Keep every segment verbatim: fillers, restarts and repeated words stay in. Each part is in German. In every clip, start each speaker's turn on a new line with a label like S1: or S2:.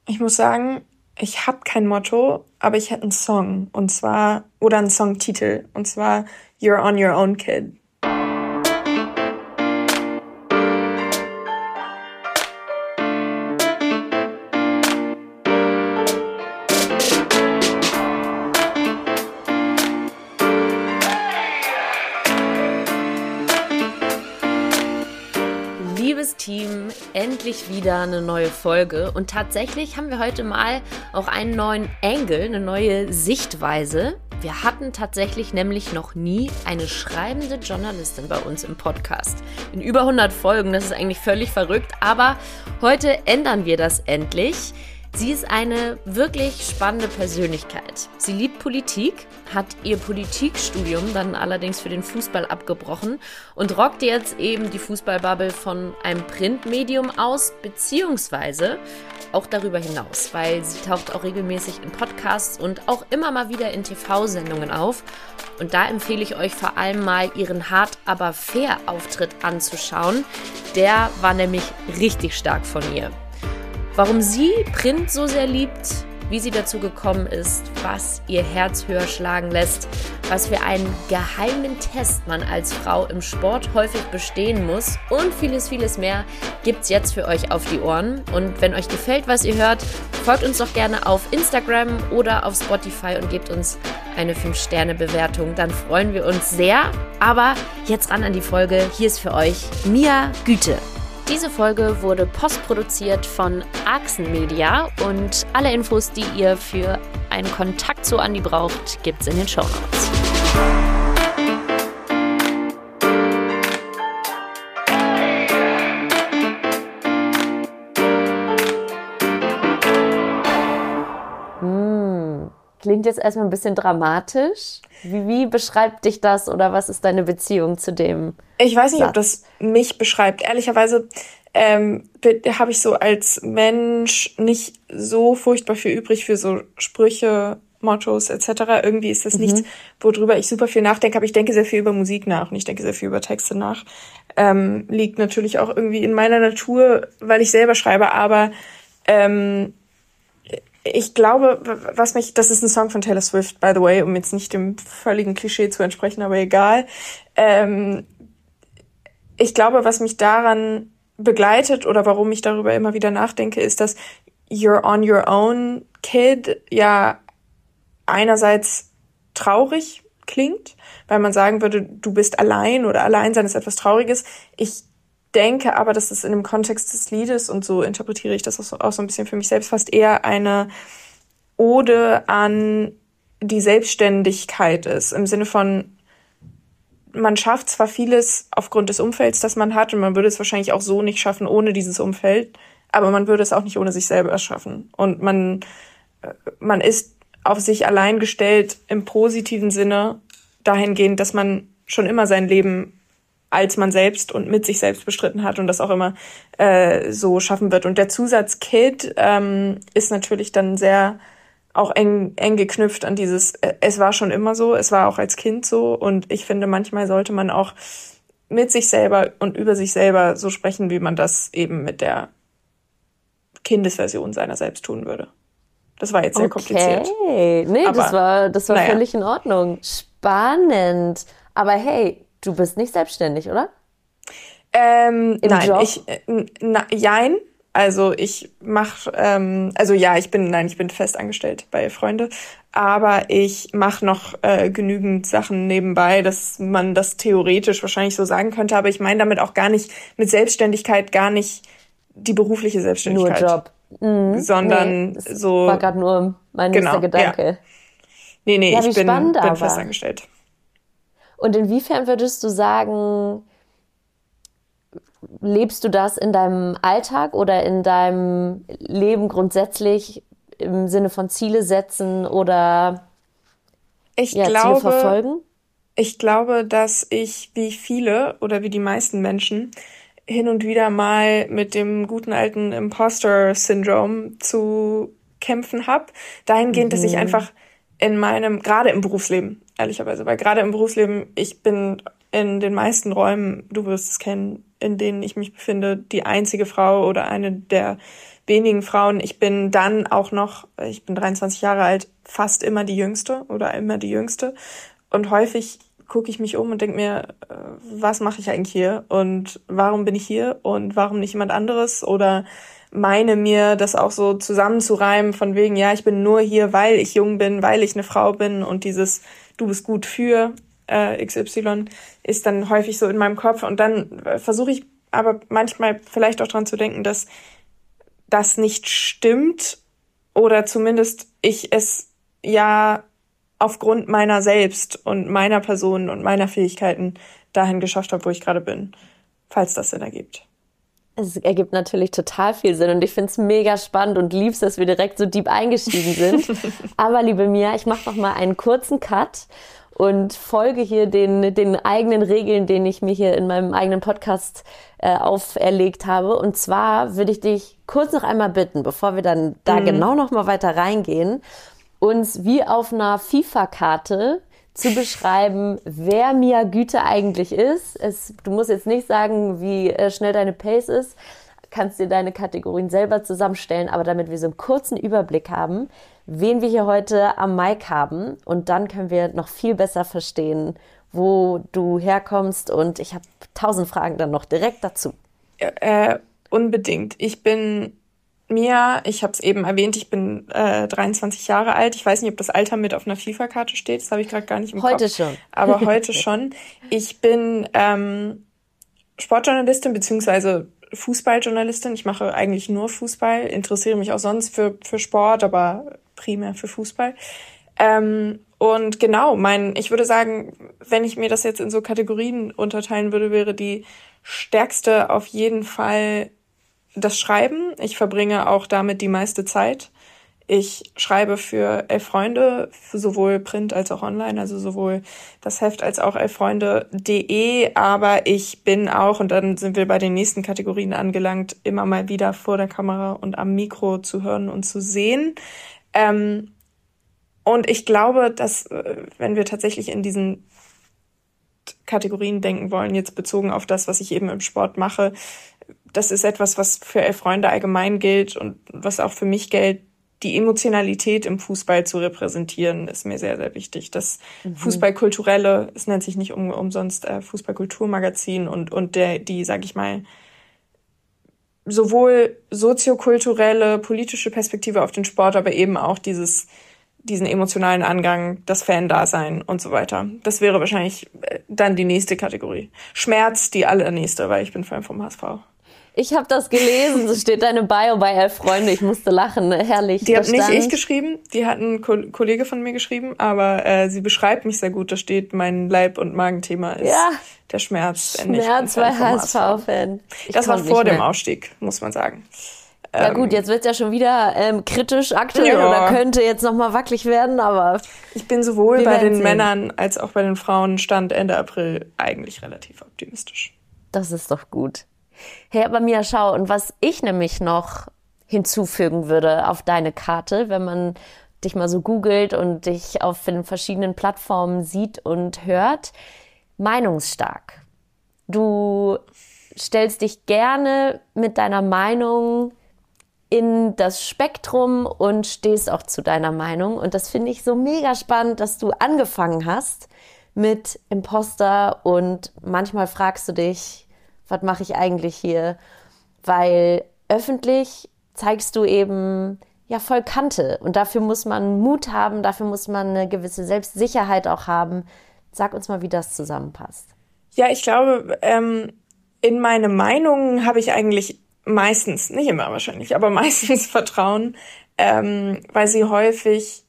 S1: Ich muss sagen, ich habe kein Motto, aber ich hätte einen Song. Und zwar, oder einen Songtitel. Und zwar You're on Your Own, Kid.
S2: Team, endlich wieder eine neue Folge und tatsächlich haben wir heute mal auch einen neuen Angle, eine neue Sichtweise. Wir hatten tatsächlich nämlich noch nie eine schreibende Journalistin bei uns im Podcast. In über hundert Folgen, das ist eigentlich völlig verrückt, aber heute ändern wir das endlich. Sie ist eine wirklich spannende Persönlichkeit. Sie liebt Politik, hat ihr Politikstudium dann allerdings für den Fußball abgebrochen und rockt jetzt eben die Fußballbubble von einem Printmedium aus, beziehungsweise auch darüber hinaus, weil sie taucht auch regelmäßig in Podcasts und auch immer mal wieder in T V-Sendungen auf. Und da empfehle ich euch vor allem mal ihren Hart aber fair Auftritt anzuschauen. Der war nämlich richtig stark von ihr. Warum sie Print so sehr liebt, wie sie dazu gekommen ist, was ihr Herz höher schlagen lässt, was für einen geheimen Test man als Frau im Sport häufig bestehen muss und vieles, vieles mehr gibt's jetzt für euch auf die Ohren. Und wenn euch gefällt, was ihr hört, folgt uns doch gerne auf Instagram oder auf Spotify und gebt uns eine fünf Sterne Bewertung. Dann freuen wir uns sehr. Aber jetzt ran an die Folge. Hier ist für euch Mia Güte. Diese Folge wurde postproduziert von Axen Media und alle Infos, die ihr für einen Kontakt zu Andi braucht, gibt's in den Shownotes. Hm, klingt jetzt erstmal ein bisschen dramatisch. Wie, wie beschreibt dich das oder was ist deine Beziehung zu dem?
S1: Ich weiß nicht, Satz. Ob das mich beschreibt. Ehrlicherweise ähm, habe ich so als Mensch nicht so furchtbar viel übrig für so Sprüche, Mottos et cetera. Irgendwie ist das mhm. nichts, worüber ich super viel nachdenke. Aber ich denke sehr viel über Musik nach und ich denke sehr viel über Texte nach. Ähm, liegt natürlich auch irgendwie in meiner Natur, weil ich selber schreibe. Aber ähm, ich glaube, was mich, das ist ein Song von Taylor Swift, by the way, um jetzt nicht dem völligen Klischee zu entsprechen, aber egal. Ähm, ich glaube, was mich daran begleitet oder warum ich darüber immer wieder nachdenke, ist, dass You're on Your Own, Kid ja einerseits traurig klingt, weil man sagen würde, du bist allein oder Alleinsein ist etwas Trauriges. Ich denke aber, dass es in dem Kontext des Liedes, und so interpretiere ich das auch so ein bisschen für mich selbst, fast eher eine Ode an die Selbstständigkeit ist, im Sinne von, man schafft zwar vieles aufgrund des Umfelds, das man hat, und man würde es wahrscheinlich auch so nicht schaffen ohne dieses Umfeld, aber man würde es auch nicht ohne sich selber schaffen. Und man, man ist auf sich allein gestellt im positiven Sinne, dahingehend, dass man schon immer sein Leben als man selbst und mit sich selbst bestritten hat und das auch immer äh, so schaffen wird. Und der Zusatz Kid ähm, ist natürlich dann sehr auch eng eng geknüpft an dieses, äh, es war schon immer so, es war auch als Kind so, und ich finde, manchmal sollte man auch mit sich selber und über sich selber so sprechen, wie man das eben mit der Kindesversion seiner selbst tun würde. Das war jetzt sehr
S2: okay.
S1: kompliziert.
S2: Okay, nee, aber, das war, das war naja. völlig in Ordnung. Spannend. Aber hey, du bist nicht selbstständig, oder?
S1: Ähm, nein, Job? ich, äh, na, jein. Also ich mache, ähm, also ja, ich bin, nein, ich bin fest angestellt bei Freunde, aber ich mache noch äh, genügend Sachen nebenbei, dass man das theoretisch wahrscheinlich so sagen könnte, aber ich meine damit auch gar nicht, mit Selbstständigkeit gar nicht die berufliche Selbstständigkeit.
S2: Nur Job. Mhm.
S1: Sondern nee, so.
S2: War gerade nur mein
S1: genau,
S2: nächster Gedanke.
S1: Ja. Nee, nee,
S2: ja,
S1: ich bin,
S2: spannend,
S1: bin
S2: aber.
S1: fest angestellt.
S2: Und inwiefern würdest du sagen, lebst du das in deinem Alltag oder in deinem Leben grundsätzlich im Sinne von Ziele setzen oder
S1: ich
S2: ja,
S1: glaube,
S2: Ziele verfolgen?
S1: Ich glaube, dass ich wie viele oder wie die meisten Menschen hin und wieder mal mit dem guten alten Imposter-Syndrom zu kämpfen habe. Dahingehend, mhm. dass ich einfach in meinem, gerade im Berufsleben, ehrlicherweise, weil gerade im Berufsleben, ich bin in den meisten Räumen, du wirst es kennen, in denen ich mich befinde, die einzige Frau oder eine der wenigen Frauen. Ich bin dann auch noch, ich bin dreiundzwanzig Jahre alt, fast immer die Jüngste oder immer die Jüngste. Und häufig gucke ich mich um und denke mir, was mache ich eigentlich hier? Und warum bin ich hier? Und warum nicht jemand anderes? Oder meine mir das auch so zusammenzureimen von wegen, ja, ich bin nur hier, weil ich jung bin, weil ich eine Frau bin und dieses du bist gut für äh, X Y ist dann häufig so in meinem Kopf. Und dann äh, versuche ich aber manchmal vielleicht auch dran zu denken, dass das nicht stimmt oder zumindest ich es ja aufgrund meiner selbst und meiner Person und meiner Fähigkeiten dahin geschafft habe, wo ich gerade bin, falls das Sinn ergibt.
S2: Es ergibt natürlich total viel Sinn und ich finde es mega spannend und lieb's, dass wir direkt so deep eingestiegen sind. Aber liebe Mia, ich mache noch mal einen kurzen Cut und folge hier den, den eigenen Regeln, den ich mir hier in meinem eigenen Podcast äh, auferlegt habe. Und zwar würde ich dich kurz noch einmal bitten, bevor wir dann da mhm. genau noch mal weiter reingehen, uns wie auf einer FIFA-Karte zu beschreiben, wer Mia Güte eigentlich ist. Es, du musst jetzt nicht sagen, wie äh, schnell deine Pace ist, kannst dir deine Kategorien selber zusammenstellen, aber damit wir so einen kurzen Überblick haben, wen wir hier heute am Mic haben und dann können wir noch viel besser verstehen, wo du herkommst und ich habe tausend Fragen dann noch direkt dazu.
S1: Äh, unbedingt. Ich bin Mia, ich habe es eben erwähnt, ich bin äh, dreiundzwanzig Jahre alt. Ich weiß nicht, ob das Alter mit auf einer FIFA-Karte steht. Das habe ich gerade gar nicht im
S2: heute
S1: Kopf.
S2: Heute schon.
S1: Aber heute schon. Ich bin ähm, Sportjournalistin beziehungsweise Fußballjournalistin. Ich mache eigentlich nur Fußball, interessiere mich auch sonst für für Sport, aber primär für Fußball. Ähm, und genau, mein, ich würde sagen, wenn ich mir das jetzt in so Kategorien unterteilen würde, wäre die stärkste auf jeden Fall das Schreiben. Ich verbringe auch damit die meiste Zeit. Ich schreibe für Elf Freunde, für sowohl Print als auch online, also sowohl das Heft als auch elffreunde punkt de, aber ich bin auch, und dann sind wir bei den nächsten Kategorien angelangt, immer mal wieder vor der Kamera und am Mikro zu hören und zu sehen. Ähm, und ich glaube, dass, wenn wir tatsächlich in diesen Kategorien denken wollen, jetzt bezogen auf das, was ich eben im Sport mache, das ist etwas, was für Elf Freunde allgemein gilt und was auch für mich gilt. Die Emotionalität im Fußball zu repräsentieren, ist mir sehr, sehr wichtig. Das mhm. Fußballkulturelle, es nennt sich nicht um, umsonst äh, Fußballkulturmagazin und, und der, die, sag ich mal, sowohl soziokulturelle, politische Perspektive auf den Sport, aber eben auch dieses, diesen emotionalen Angang, das Fan-Dasein und so weiter. Das wäre wahrscheinlich dann die nächste Kategorie. Schmerz, die allernächste, weil ich bin Fan vom H S V.
S2: Ich habe das gelesen, so steht deine Bio bei Elf Freunde. Ich musste lachen, herrlich.
S1: Die hat nicht ich geschrieben, die hat ein Ko- Kollege von mir geschrieben, aber äh, sie beschreibt mich sehr gut. Da steht, mein Leib- und Magenthema ist ja. der Schmerz.
S2: Schmerz bei H S V-Fan.
S1: Das war vor dem Aufstieg, muss man sagen.
S2: Ja gut, jetzt wird's ja schon wieder ähm, kritisch aktuell ja. oder könnte jetzt nochmal wackelig werden, aber
S1: ich bin sowohl bei den sehen. Männern als auch bei den Frauen Stand Ende April eigentlich relativ optimistisch.
S2: Das ist doch gut. Hey, aber Mia, schau, und was ich nämlich noch hinzufügen würde auf deine Karte, wenn man dich mal so googelt und dich auf den verschiedenen Plattformen sieht und hört, meinungsstark. Du stellst dich gerne mit deiner Meinung in das Spektrum und stehst auch zu deiner Meinung. Und das finde ich so mega spannend, dass du angefangen hast mit Imposter und manchmal fragst du dich, was mache ich eigentlich hier? Weil öffentlich zeigst du eben ja voll Kante und dafür muss man Mut haben, dafür muss man eine gewisse Selbstsicherheit auch haben. Sag uns mal, wie das zusammenpasst.
S1: Ja, ich glaube, ähm, in meine Meinung habe ich eigentlich meistens, nicht immer wahrscheinlich, aber meistens Vertrauen, ähm, weil sie häufig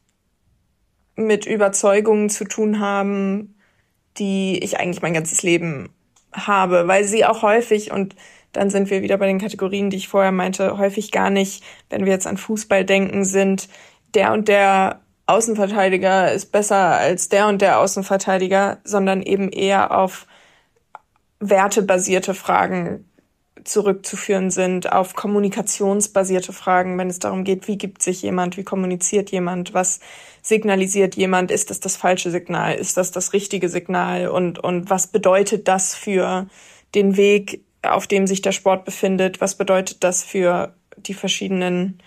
S1: mit Überzeugungen zu tun haben, die ich eigentlich mein ganzes Leben habe, weil sie auch häufig, und dann sind wir wieder bei den Kategorien, die ich vorher meinte, häufig gar nicht, wenn wir jetzt an Fußball denken, sind der und der Außenverteidiger ist besser als der und der Außenverteidiger, sondern eben eher auf wertebasierte Fragen zurückzuführen sind, auf kommunikationsbasierte Fragen, wenn es darum geht, wie gibt sich jemand, wie kommuniziert jemand, was signalisiert jemand, ist das das falsche Signal, ist das das richtige Signal und und was bedeutet das für den Weg, auf dem sich der Sport befindet, was bedeutet das für die verschiedenen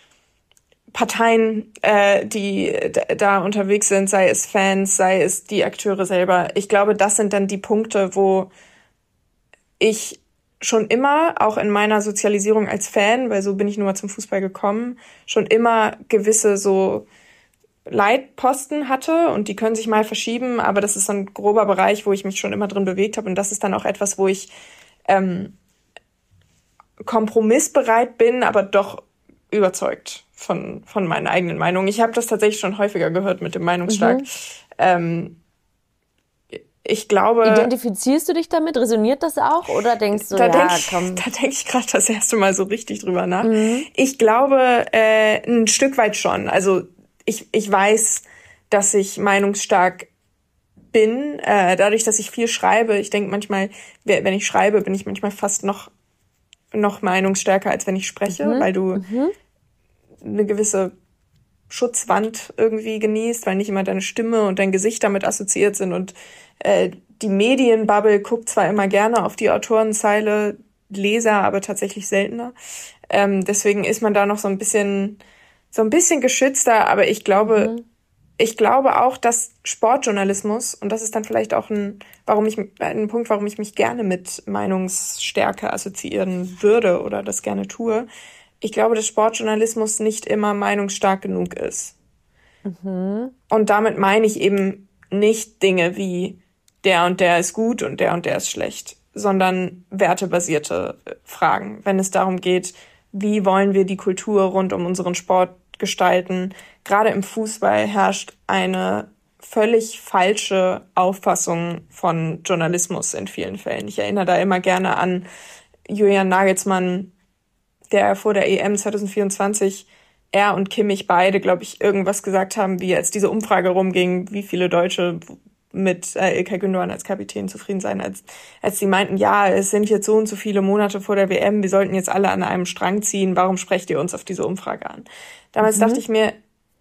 S1: Parteien, äh, die d- da unterwegs sind, sei es Fans, sei es die Akteure selber. Ich glaube, das sind dann die Punkte, wo ich schon immer, auch in meiner Sozialisierung als Fan, weil so bin ich nur mal zum Fußball gekommen, schon immer gewisse so Leitposten hatte und die können sich mal verschieben, aber das ist so ein grober Bereich, wo ich mich schon immer drin bewegt habe und das ist dann auch etwas, wo ich ähm, kompromissbereit bin, aber doch überzeugt von von meinen eigenen Meinungen. Ich habe das tatsächlich schon häufiger gehört mit dem Meinungsstark. Mhm. Ähm, ich glaube...
S2: Identifizierst du dich damit? Resoniert das auch? Oder denkst du,
S1: da
S2: ja,
S1: denk ich,
S2: komm...
S1: Da denke ich gerade das erste Mal so richtig drüber nach.
S2: Mhm.
S1: Ich glaube, äh, ein Stück weit schon. Also ich, ich weiß, dass ich meinungsstark bin, äh, dadurch, dass ich viel schreibe. Ich denke manchmal, wenn ich schreibe, bin ich manchmal fast noch, noch meinungsstärker, als wenn ich spreche,
S2: Mhm.
S1: weil du
S2: Mhm.
S1: eine gewisse Schutzwand irgendwie genießt, weil nicht immer deine Stimme und dein Gesicht damit assoziiert sind. Und äh, die Medienbubble guckt zwar immer gerne auf die Autorenzeile, Leser aber tatsächlich seltener. Ähm, deswegen ist man da noch so ein bisschen, so ein bisschen geschützter. Aber ich glaube,
S2: Mhm.
S1: ich glaube auch, dass Sportjournalismus, und das ist dann vielleicht auch ein, warum ich, ein Punkt, warum ich mich gerne mit Meinungsstärke assoziieren würde oder das gerne tue. Ich glaube, dass Sportjournalismus nicht immer meinungsstark genug ist.
S2: Mhm.
S1: Und damit meine ich eben nicht Dinge wie der und der ist gut und der und der ist schlecht, sondern wertebasierte Fragen. Wenn es darum geht, wie wollen wir die Kultur rund um unseren Sport gestalten. Gerade im Fußball herrscht eine völlig falsche Auffassung von Journalismus in vielen Fällen. Ich erinnere da immer gerne an Julian Nagelsmann, der vor der E M zwanzig vierundzwanzig, er und Kimmich beide, glaube ich, irgendwas gesagt haben, wie als diese Umfrage rumging, wie viele Deutsche mit äh, Ilkay Gündoğan als Kapitän zufrieden sein, als als sie meinten, ja, es sind jetzt so und so viele Monate vor der W M, wir sollten jetzt alle an einem Strang ziehen, warum sprecht ihr uns auf diese Umfrage an? Damals mhm. dachte ich mir,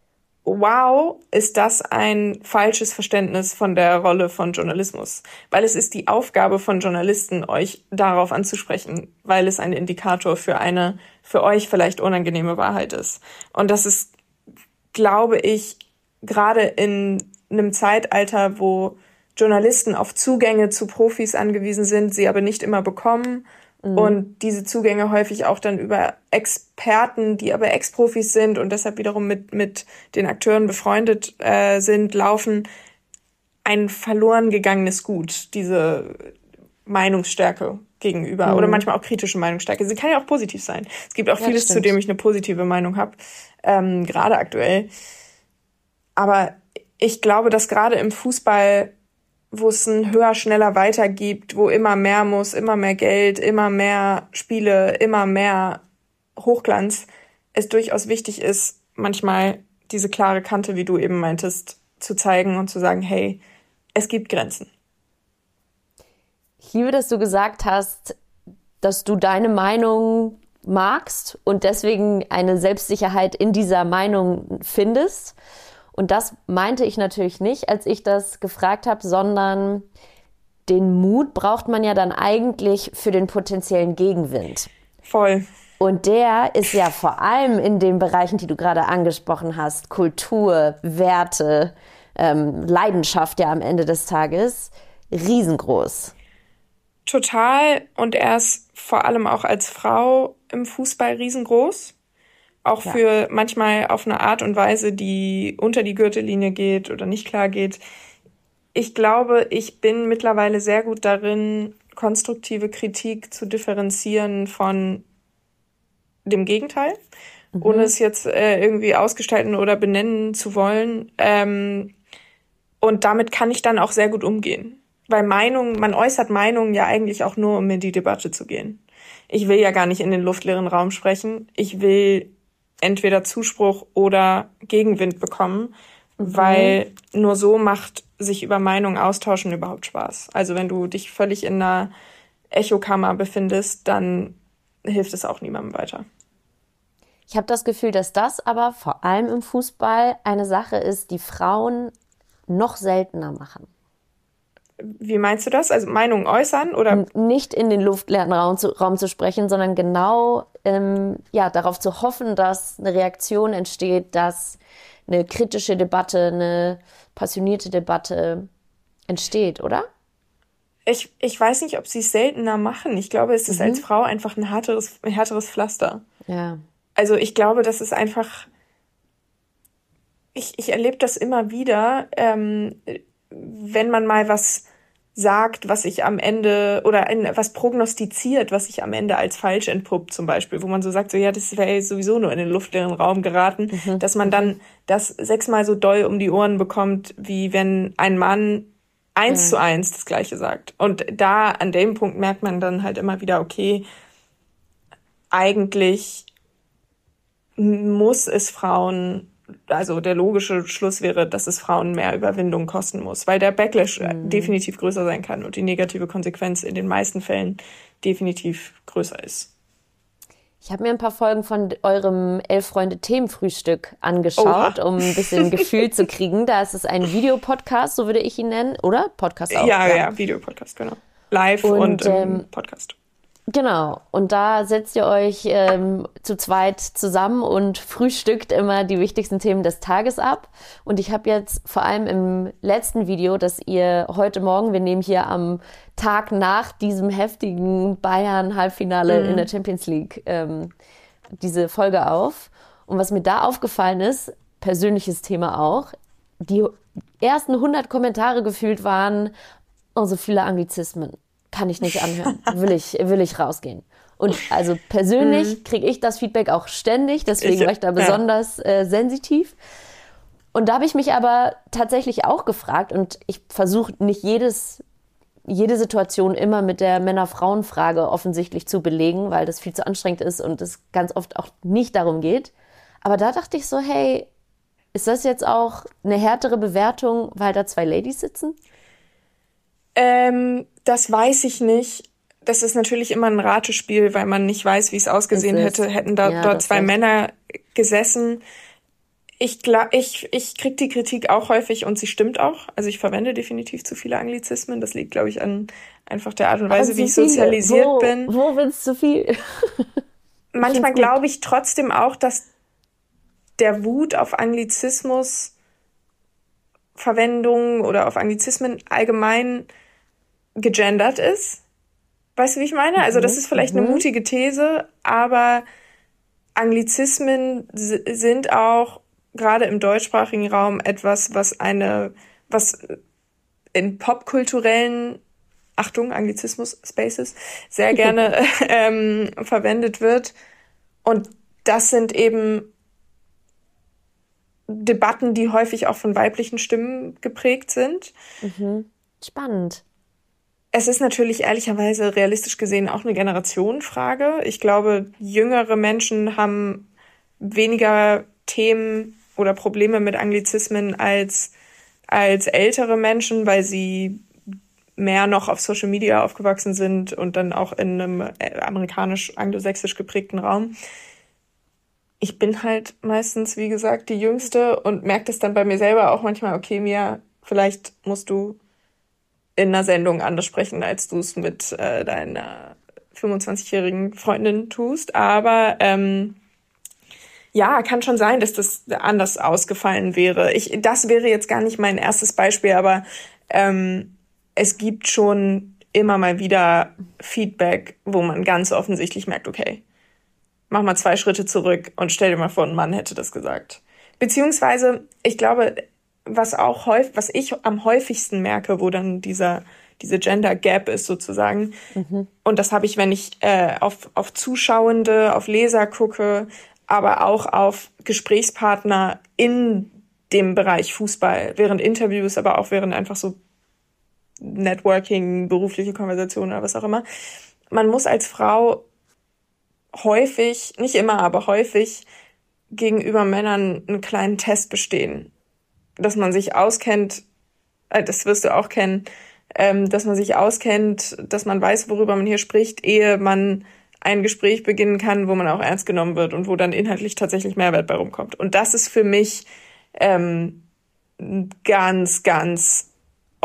S1: wow, ist das ein falsches Verständnis von der Rolle von Journalismus. Weil es ist die Aufgabe von Journalisten, euch darauf anzusprechen, weil es ein Indikator für eine für euch vielleicht unangenehme Wahrheit ist. Und das ist, glaube ich, gerade in einem Zeitalter, wo Journalisten auf Zugänge zu Profis angewiesen sind, sie aber nicht immer bekommen mhm. und diese Zugänge häufig auch dann über Experten, die aber Ex-Profis sind und deshalb wiederum mit mit den Akteuren befreundet äh, sind, laufen, ein verloren gegangenes Gut, diese Meinungsstärke gegenüber mhm. oder manchmal auch kritische Meinungsstärke. Sie kann ja auch positiv sein. Es gibt auch ja, vieles, zu dem ich eine positive Meinung habe, ähm, gerade aktuell. Aber ich glaube, dass gerade im Fußball, wo es ein höher, schneller, weiter gibt, wo immer mehr muss, immer mehr Geld, immer mehr Spiele, immer mehr Hochglanz, es durchaus wichtig ist, manchmal diese klare Kante, wie du eben meintest, zu zeigen und zu sagen, hey, es gibt Grenzen.
S2: Ich liebe, dass du gesagt hast, dass du deine Meinung magst und deswegen eine Selbstsicherheit in dieser Meinung findest. Und das meinte ich natürlich nicht, als ich das gefragt habe, sondern den Mut braucht man ja dann eigentlich für den potenziellen Gegenwind.
S1: Voll.
S2: Und der ist ja vor allem in den Bereichen, die du gerade angesprochen hast, Kultur, Werte, ähm, Leidenschaft ja am Ende des Tages, riesengroß.
S1: Total. Und er ist vor allem auch als Frau im Fußball riesengroß. Auch ja. für manchmal auf eine Art und Weise, die unter die Gürtellinie geht oder nicht klar geht. Ich glaube, ich bin mittlerweile sehr gut darin, konstruktive Kritik zu differenzieren von dem Gegenteil, mhm. ohne es jetzt äh, irgendwie ausgestalten oder benennen zu wollen. Ähm, und damit kann ich dann auch sehr gut umgehen. Weil Meinung, man äußert Meinungen ja eigentlich auch nur, um in die Debatte zu gehen. Ich will ja gar nicht in den luftleeren Raum sprechen. Ich will entweder Zuspruch oder Gegenwind bekommen, mhm. weil nur so macht sich über Meinungen austauschen überhaupt Spaß. Also wenn du dich völlig in einer Echokammer befindest, dann hilft es auch niemandem weiter.
S2: Ich habe das Gefühl, dass das aber vor allem im Fußball eine Sache ist, die Frauen noch seltener machen.
S1: Wie meinst du das? Also Meinungen äußern oder?
S2: Nicht in den luftleeren Raum zu, Raum zu sprechen, sondern genau ähm, ja, darauf zu hoffen, dass eine Reaktion entsteht, dass eine kritische Debatte, eine passionierte Debatte entsteht, oder?
S1: Ich, ich weiß nicht, ob sie es seltener machen. Ich glaube, es ist mhm. als Frau einfach ein härteres, ein härteres Pflaster.
S2: Ja.
S1: Also ich glaube, das ist einfach... Ich, ich erlebe das immer wieder, ähm, wenn man mal was sagt, was sich am Ende, oder ein, was prognostiziert, was sich am Ende als falsch entpuppt zum Beispiel, wo man so sagt, so ja, das wäre sowieso nur in den luftleeren Raum geraten, mhm. dass man dann das sechsmal so doll um die Ohren bekommt, wie wenn ein Mann eins ja. zu eins das Gleiche sagt. Und da, an dem Punkt merkt man dann halt immer wieder, okay, eigentlich muss es Frauen, also der logische Schluss wäre, dass es Frauen mehr Überwindung kosten muss, weil der Backlash mhm. definitiv größer sein kann und die negative Konsequenz in den meisten Fällen definitiv größer ist.
S2: Ich habe mir ein paar Folgen von eurem Elf-Freunde-Themenfrühstück angeschaut, Oha. um ein bisschen Gefühl zu kriegen. Da ist es ein Videopodcast, so würde ich ihn nennen, oder? Podcast auch.
S1: Ja, ja, ja, Videopodcast, genau. Live und, und ähm, Podcast.
S2: Genau, und da setzt ihr euch ähm, zu zweit zusammen und frühstückt immer die wichtigsten Themen des Tages ab. Und ich habe jetzt vor allem im letzten Video, das ihr heute Morgen, wir nehmen hier am Tag nach diesem heftigen Bayern-Halbfinale mhm. in der Champions League ähm, diese Folge auf. Und was mir da aufgefallen ist, persönliches Thema auch, die ersten hundert Kommentare gefühlt waren, oh, so viele Anglizismen. Kann ich nicht anhören, will ich, will ich rausgehen. Und also persönlich kriege ich das Feedback auch ständig, deswegen war ich da besonders ja. äh, sensitiv. Und da habe ich mich aber tatsächlich auch gefragt, und ich versuche nicht jedes, jede Situation immer mit der Männer-Frauen-Frage offensichtlich zu belegen, weil das viel zu anstrengend ist und es ganz oft auch nicht darum geht. Aber da dachte ich so, hey, ist das jetzt auch eine härtere Bewertung, weil da zwei Ladies sitzen?
S1: Ähm, das weiß ich nicht. Das ist natürlich immer ein Ratespiel, weil man nicht weiß, wie es ausgesehen hätte. Hätten da ja, dort zwei heißt. Männer gesessen. Ich glaub, ich, ich krieg die Kritik auch häufig und sie stimmt auch. Also ich verwende definitiv zu viele Anglizismen. Das liegt, glaube ich, an einfach der Art und Weise, wie ich viele. sozialisiert
S2: wo,
S1: bin.
S2: Wo willst du zu viel?
S1: Manchmal glaube ich trotzdem auch, dass der Wut auf Anglizismus Verwendung oder auf Anglizismen allgemein gegendert ist. Weißt du, wie ich meine? Also das ist vielleicht mhm. eine mutige These, aber Anglizismen s- sind auch gerade im deutschsprachigen Raum etwas, was eine, was in popkulturellen, Achtung, Anglizismus, Spaces, sehr gerne ähm, verwendet wird. Und das sind eben Debatten, die häufig auch von weiblichen Stimmen geprägt sind.
S2: Mhm. Spannend.
S1: Es ist natürlich ehrlicherweise realistisch gesehen auch eine Generationenfrage. Ich glaube, jüngere Menschen haben weniger Themen oder Probleme mit Anglizismen als, als ältere Menschen, weil sie mehr noch auf Social Media aufgewachsen sind und dann auch in einem amerikanisch-anglosächsisch geprägten Raum. Ich bin halt meistens, wie gesagt, die Jüngste und merke das dann bei mir selber auch manchmal, okay, Mia, vielleicht musst du in einer Sendung anders sprechen, als du es mit äh, deiner fünfundzwanzigjährigen Freundin tust. Aber ähm, ja, kann schon sein, dass das anders ausgefallen wäre. Ich, das wäre jetzt gar nicht mein erstes Beispiel, aber ähm, es gibt schon immer mal wieder Feedback, wo man ganz offensichtlich merkt, okay, mach mal zwei Schritte zurück und stell dir mal vor, ein Mann hätte das gesagt. Beziehungsweise, ich glaube, was auch häufig, was ich am häufigsten merke, wo dann dieser diese Gender Gap ist sozusagen. Mhm. Und das habe ich, wenn ich äh, auf auf Zuschauende, auf Leser gucke, aber auch auf Gesprächspartner in dem Bereich Fußball, während Interviews, aber auch während einfach so Networking, berufliche Konversationen oder was auch immer. Man muss als Frau häufig, nicht immer, aber häufig gegenüber Männern einen kleinen Test bestehen. Dass man sich auskennt, äh, das wirst du auch kennen, ähm, dass man sich auskennt, dass man weiß, worüber man hier spricht, ehe man ein Gespräch beginnen kann, wo man auch ernst genommen wird und wo dann inhaltlich tatsächlich Mehrwert bei rumkommt. Und das ist für mich ähm, ein ganz, ganz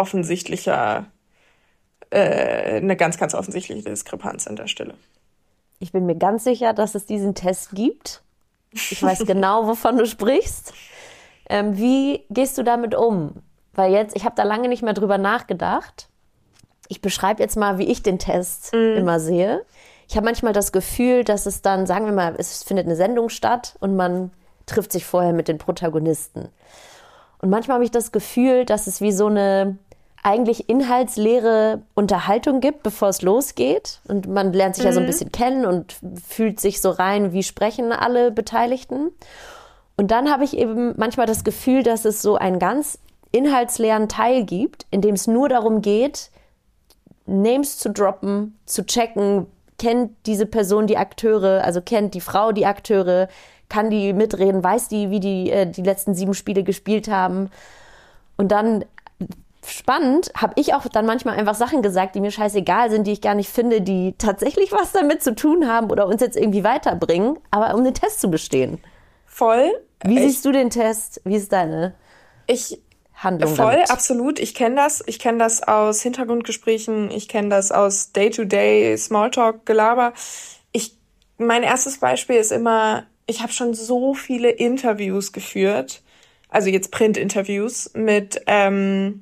S1: offensichtlicher, äh, eine ganz, ganz offensichtliche Diskrepanz an der Stelle.
S2: Ich bin mir ganz sicher, dass es diesen Test gibt. Ich weiß genau, wovon du sprichst. Ähm, wie gehst du damit um? Weil jetzt, ich habe da lange nicht mehr drüber nachgedacht. Ich beschreibe jetzt mal, wie ich den Test mm. immer sehe. Ich habe manchmal das Gefühl, dass es dann, sagen wir mal, es findet eine Sendung statt und man trifft sich vorher mit den Protagonisten. Und manchmal habe ich das Gefühl, dass es wie so eine eigentlich inhaltsleere Unterhaltung gibt, bevor es losgeht. Und man lernt sich mhm. ja so ein bisschen kennen und fühlt sich so rein, wie sprechen alle Beteiligten. Und dann habe ich eben manchmal das Gefühl, dass es so einen ganz inhaltsleeren Teil gibt, in dem es nur darum geht, Names zu droppen, zu checken, kennt diese Person die Akteure, also kennt die Frau die Akteure, kann die mitreden, weiß die, wie die äh, die letzten sieben Spiele gespielt haben. Und dann spannend, habe ich auch dann manchmal einfach Sachen gesagt, die mir scheißegal sind, die ich gar nicht finde, die tatsächlich was damit zu tun haben oder uns jetzt irgendwie weiterbringen, aber um den Test zu bestehen.
S1: Voll.
S2: Wie ich, siehst du den Test? Wie ist deine
S1: ich,
S2: Handlung
S1: voll,
S2: damit?
S1: Absolut. Ich kenne das. Ich kenne das aus Hintergrundgesprächen. Ich kenne das aus Day-to-Day Smalltalk-Gelaber. Ich, mein erstes Beispiel ist immer, ich habe schon so viele Interviews geführt, also jetzt Print-Interviews mit ähm,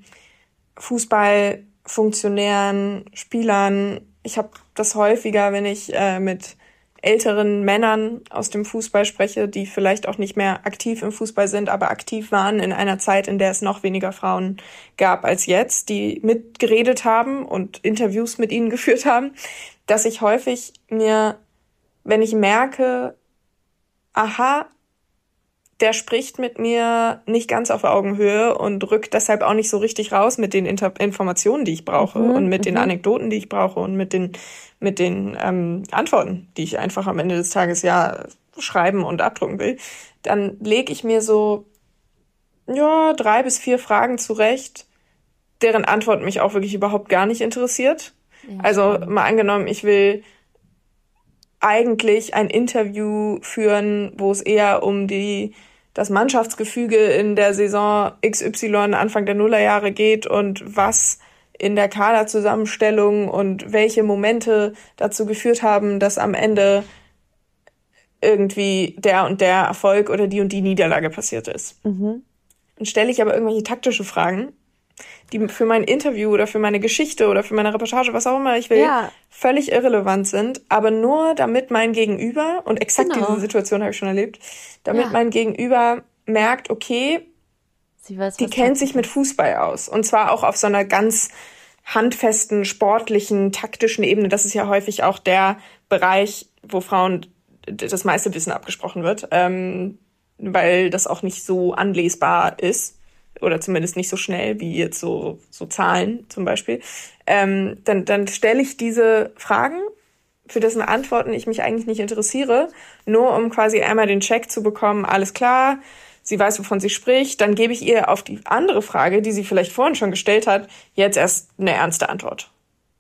S1: Fußballfunktionären, Spielern. Ich habe das häufiger, wenn ich äh, mit älteren Männern aus dem Fußball spreche, die vielleicht auch nicht mehr aktiv im Fußball sind, aber aktiv waren in einer Zeit, in der es noch weniger Frauen gab als jetzt, die mitgeredet haben und Interviews mit ihnen geführt haben, dass ich häufig mir, wenn ich merke, aha, der spricht mit mir nicht ganz auf Augenhöhe und rückt deshalb auch nicht so richtig raus mit den Inter- Informationen, die ich brauche mhm, und mit den Anekdoten, die ich brauche und mit den mit den ähm, Antworten, die ich einfach am Ende des Tages ja schreiben und abdrucken will, dann lege ich mir so ja drei bis vier Fragen zurecht, deren Antwort mich auch wirklich überhaupt gar nicht interessiert. Ja, also mal angenommen, ich will eigentlich ein Interview führen, wo es eher um die das Mannschaftsgefüge in der Saison X Y Anfang der Nullerjahre geht und was in der Kaderzusammenstellung und welche Momente dazu geführt haben, dass am Ende irgendwie der und der Erfolg oder die und die Niederlage passiert ist. Mhm. Dann stelle ich aber irgendwelche taktische Fragen, die für mein Interview oder für meine Geschichte oder für meine Reportage, was auch immer ich will, ja. völlig irrelevant sind, aber nur damit mein Gegenüber, und exakt genau. diese Situation habe ich schon erlebt, damit ja. mein Gegenüber merkt, okay, Sie weiß, die kennt sich mit Fußball aus. Und zwar auch auf so einer ganz handfesten, sportlichen, taktischen Ebene. Das ist ja häufig auch der Bereich, wo Frauen das meiste Wissen abgesprochen wird, ähm, weil das auch nicht so anlesbar ist. Oder zumindest nicht so schnell wie jetzt so so Zahlen zum Beispiel, ähm, dann dann stelle ich diese Fragen, für dessen Antworten ich mich eigentlich nicht interessiere, nur um quasi einmal den Check zu bekommen, alles klar, sie weiß, wovon sie spricht, dann gebe ich ihr auf die andere Frage, die sie vielleicht vorhin schon gestellt hat, jetzt erst eine ernste Antwort.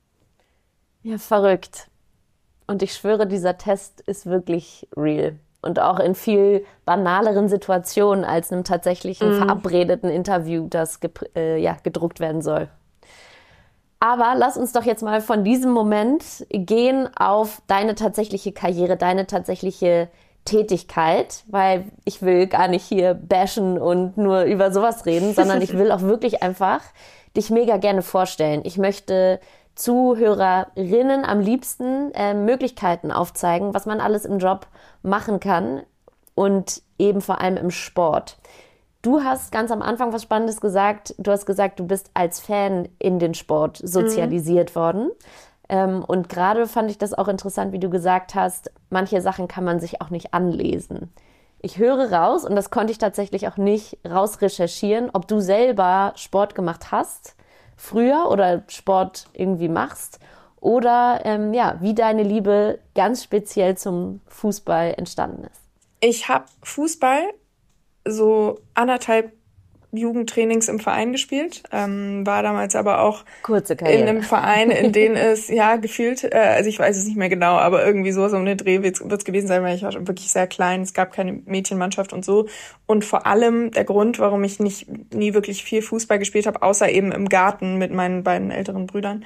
S2: Ja, verrückt. Und ich schwöre, dieser Test ist wirklich real. Und auch in viel banaleren Situationen als einem tatsächlichen mm. verabredeten Interview, das gep- äh, ja, gedruckt werden soll. Aber lass uns doch jetzt mal von diesem Moment gehen auf deine tatsächliche Karriere, deine tatsächliche Tätigkeit, weil ich will gar nicht hier bashen und nur über sowas reden, sondern ich will auch wirklich einfach dich mega gerne vorstellen. Ich möchte Zuhörerinnen am liebsten äh, Möglichkeiten aufzeigen, was man alles im Job machen kann und eben vor allem im Sport. Du hast ganz am Anfang was Spannendes gesagt. Du hast gesagt, du bist als Fan in den Sport sozialisiert mhm. worden. Ähm, und gerade fand ich das auch interessant, wie du gesagt hast, manche Sachen kann man sich auch nicht anlesen. Ich höre raus, und das konnte ich tatsächlich auch nicht rausrecherchieren, ob du selber Sport gemacht hast, früher oder Sport irgendwie machst oder ähm, ja, wie deine Liebe ganz speziell zum Fußball entstanden ist.
S1: Ich habe Fußball so anderthalb Jugendtrainings im Verein gespielt, ähm, war damals aber auch
S2: Kurze Karriere.
S1: in einem Verein, in dem es, ja, gefühlt, äh, also ich weiß es nicht mehr genau, aber irgendwie so, so um den Dreh wird es gewesen sein, weil ich war schon wirklich sehr klein, es gab keine Mädchenmannschaft und so. Und vor allem der Grund, warum ich nicht nie wirklich viel Fußball gespielt habe, außer eben im Garten mit meinen beiden älteren Brüdern,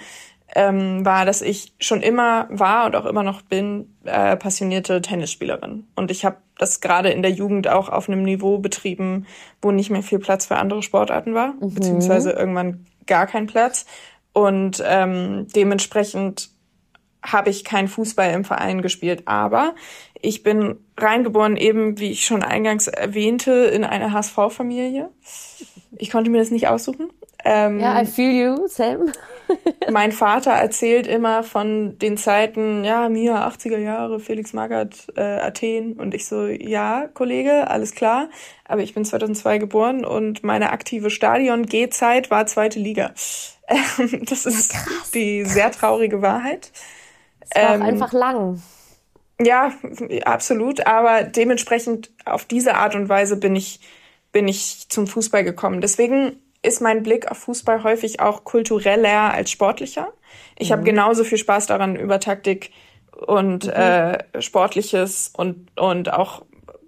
S1: ähm, war, dass ich schon immer war und auch immer noch bin äh, passionierte Tennisspielerin. Und ich habe das gerade in der Jugend auch auf einem Niveau betrieben, wo nicht mehr viel Platz für andere Sportarten war, mhm. beziehungsweise irgendwann gar kein Platz. Und ähm, dementsprechend habe ich keinen Fußball im Verein gespielt. Aber ich bin reingeboren, eben wie ich schon eingangs erwähnte, in eine H S V-Familie. Ich konnte mir das nicht aussuchen. Ähm,
S2: ja, I feel you, Sam.
S1: Mein Vater erzählt immer von den Zeiten, ja, Mia, achtziger Jahre, Felix Magath, äh, Athen. Und ich so, ja, Kollege, alles klar. Aber ich bin zweitausendzwei geboren und meine aktive Stadion-Gehzeit war zweite Liga. Ähm, das ist ja, krass, die krass. sehr traurige Wahrheit.
S2: Es war ähm, auch einfach lang.
S1: Ja, absolut. Aber dementsprechend auf diese Art und Weise bin ich, bin ich zum Fußball gekommen. Deswegen ist mein Blick auf Fußball häufig auch kultureller als sportlicher. Ich mhm. habe genauso viel Spaß daran, über Taktik und mhm. äh, Sportliches und und auch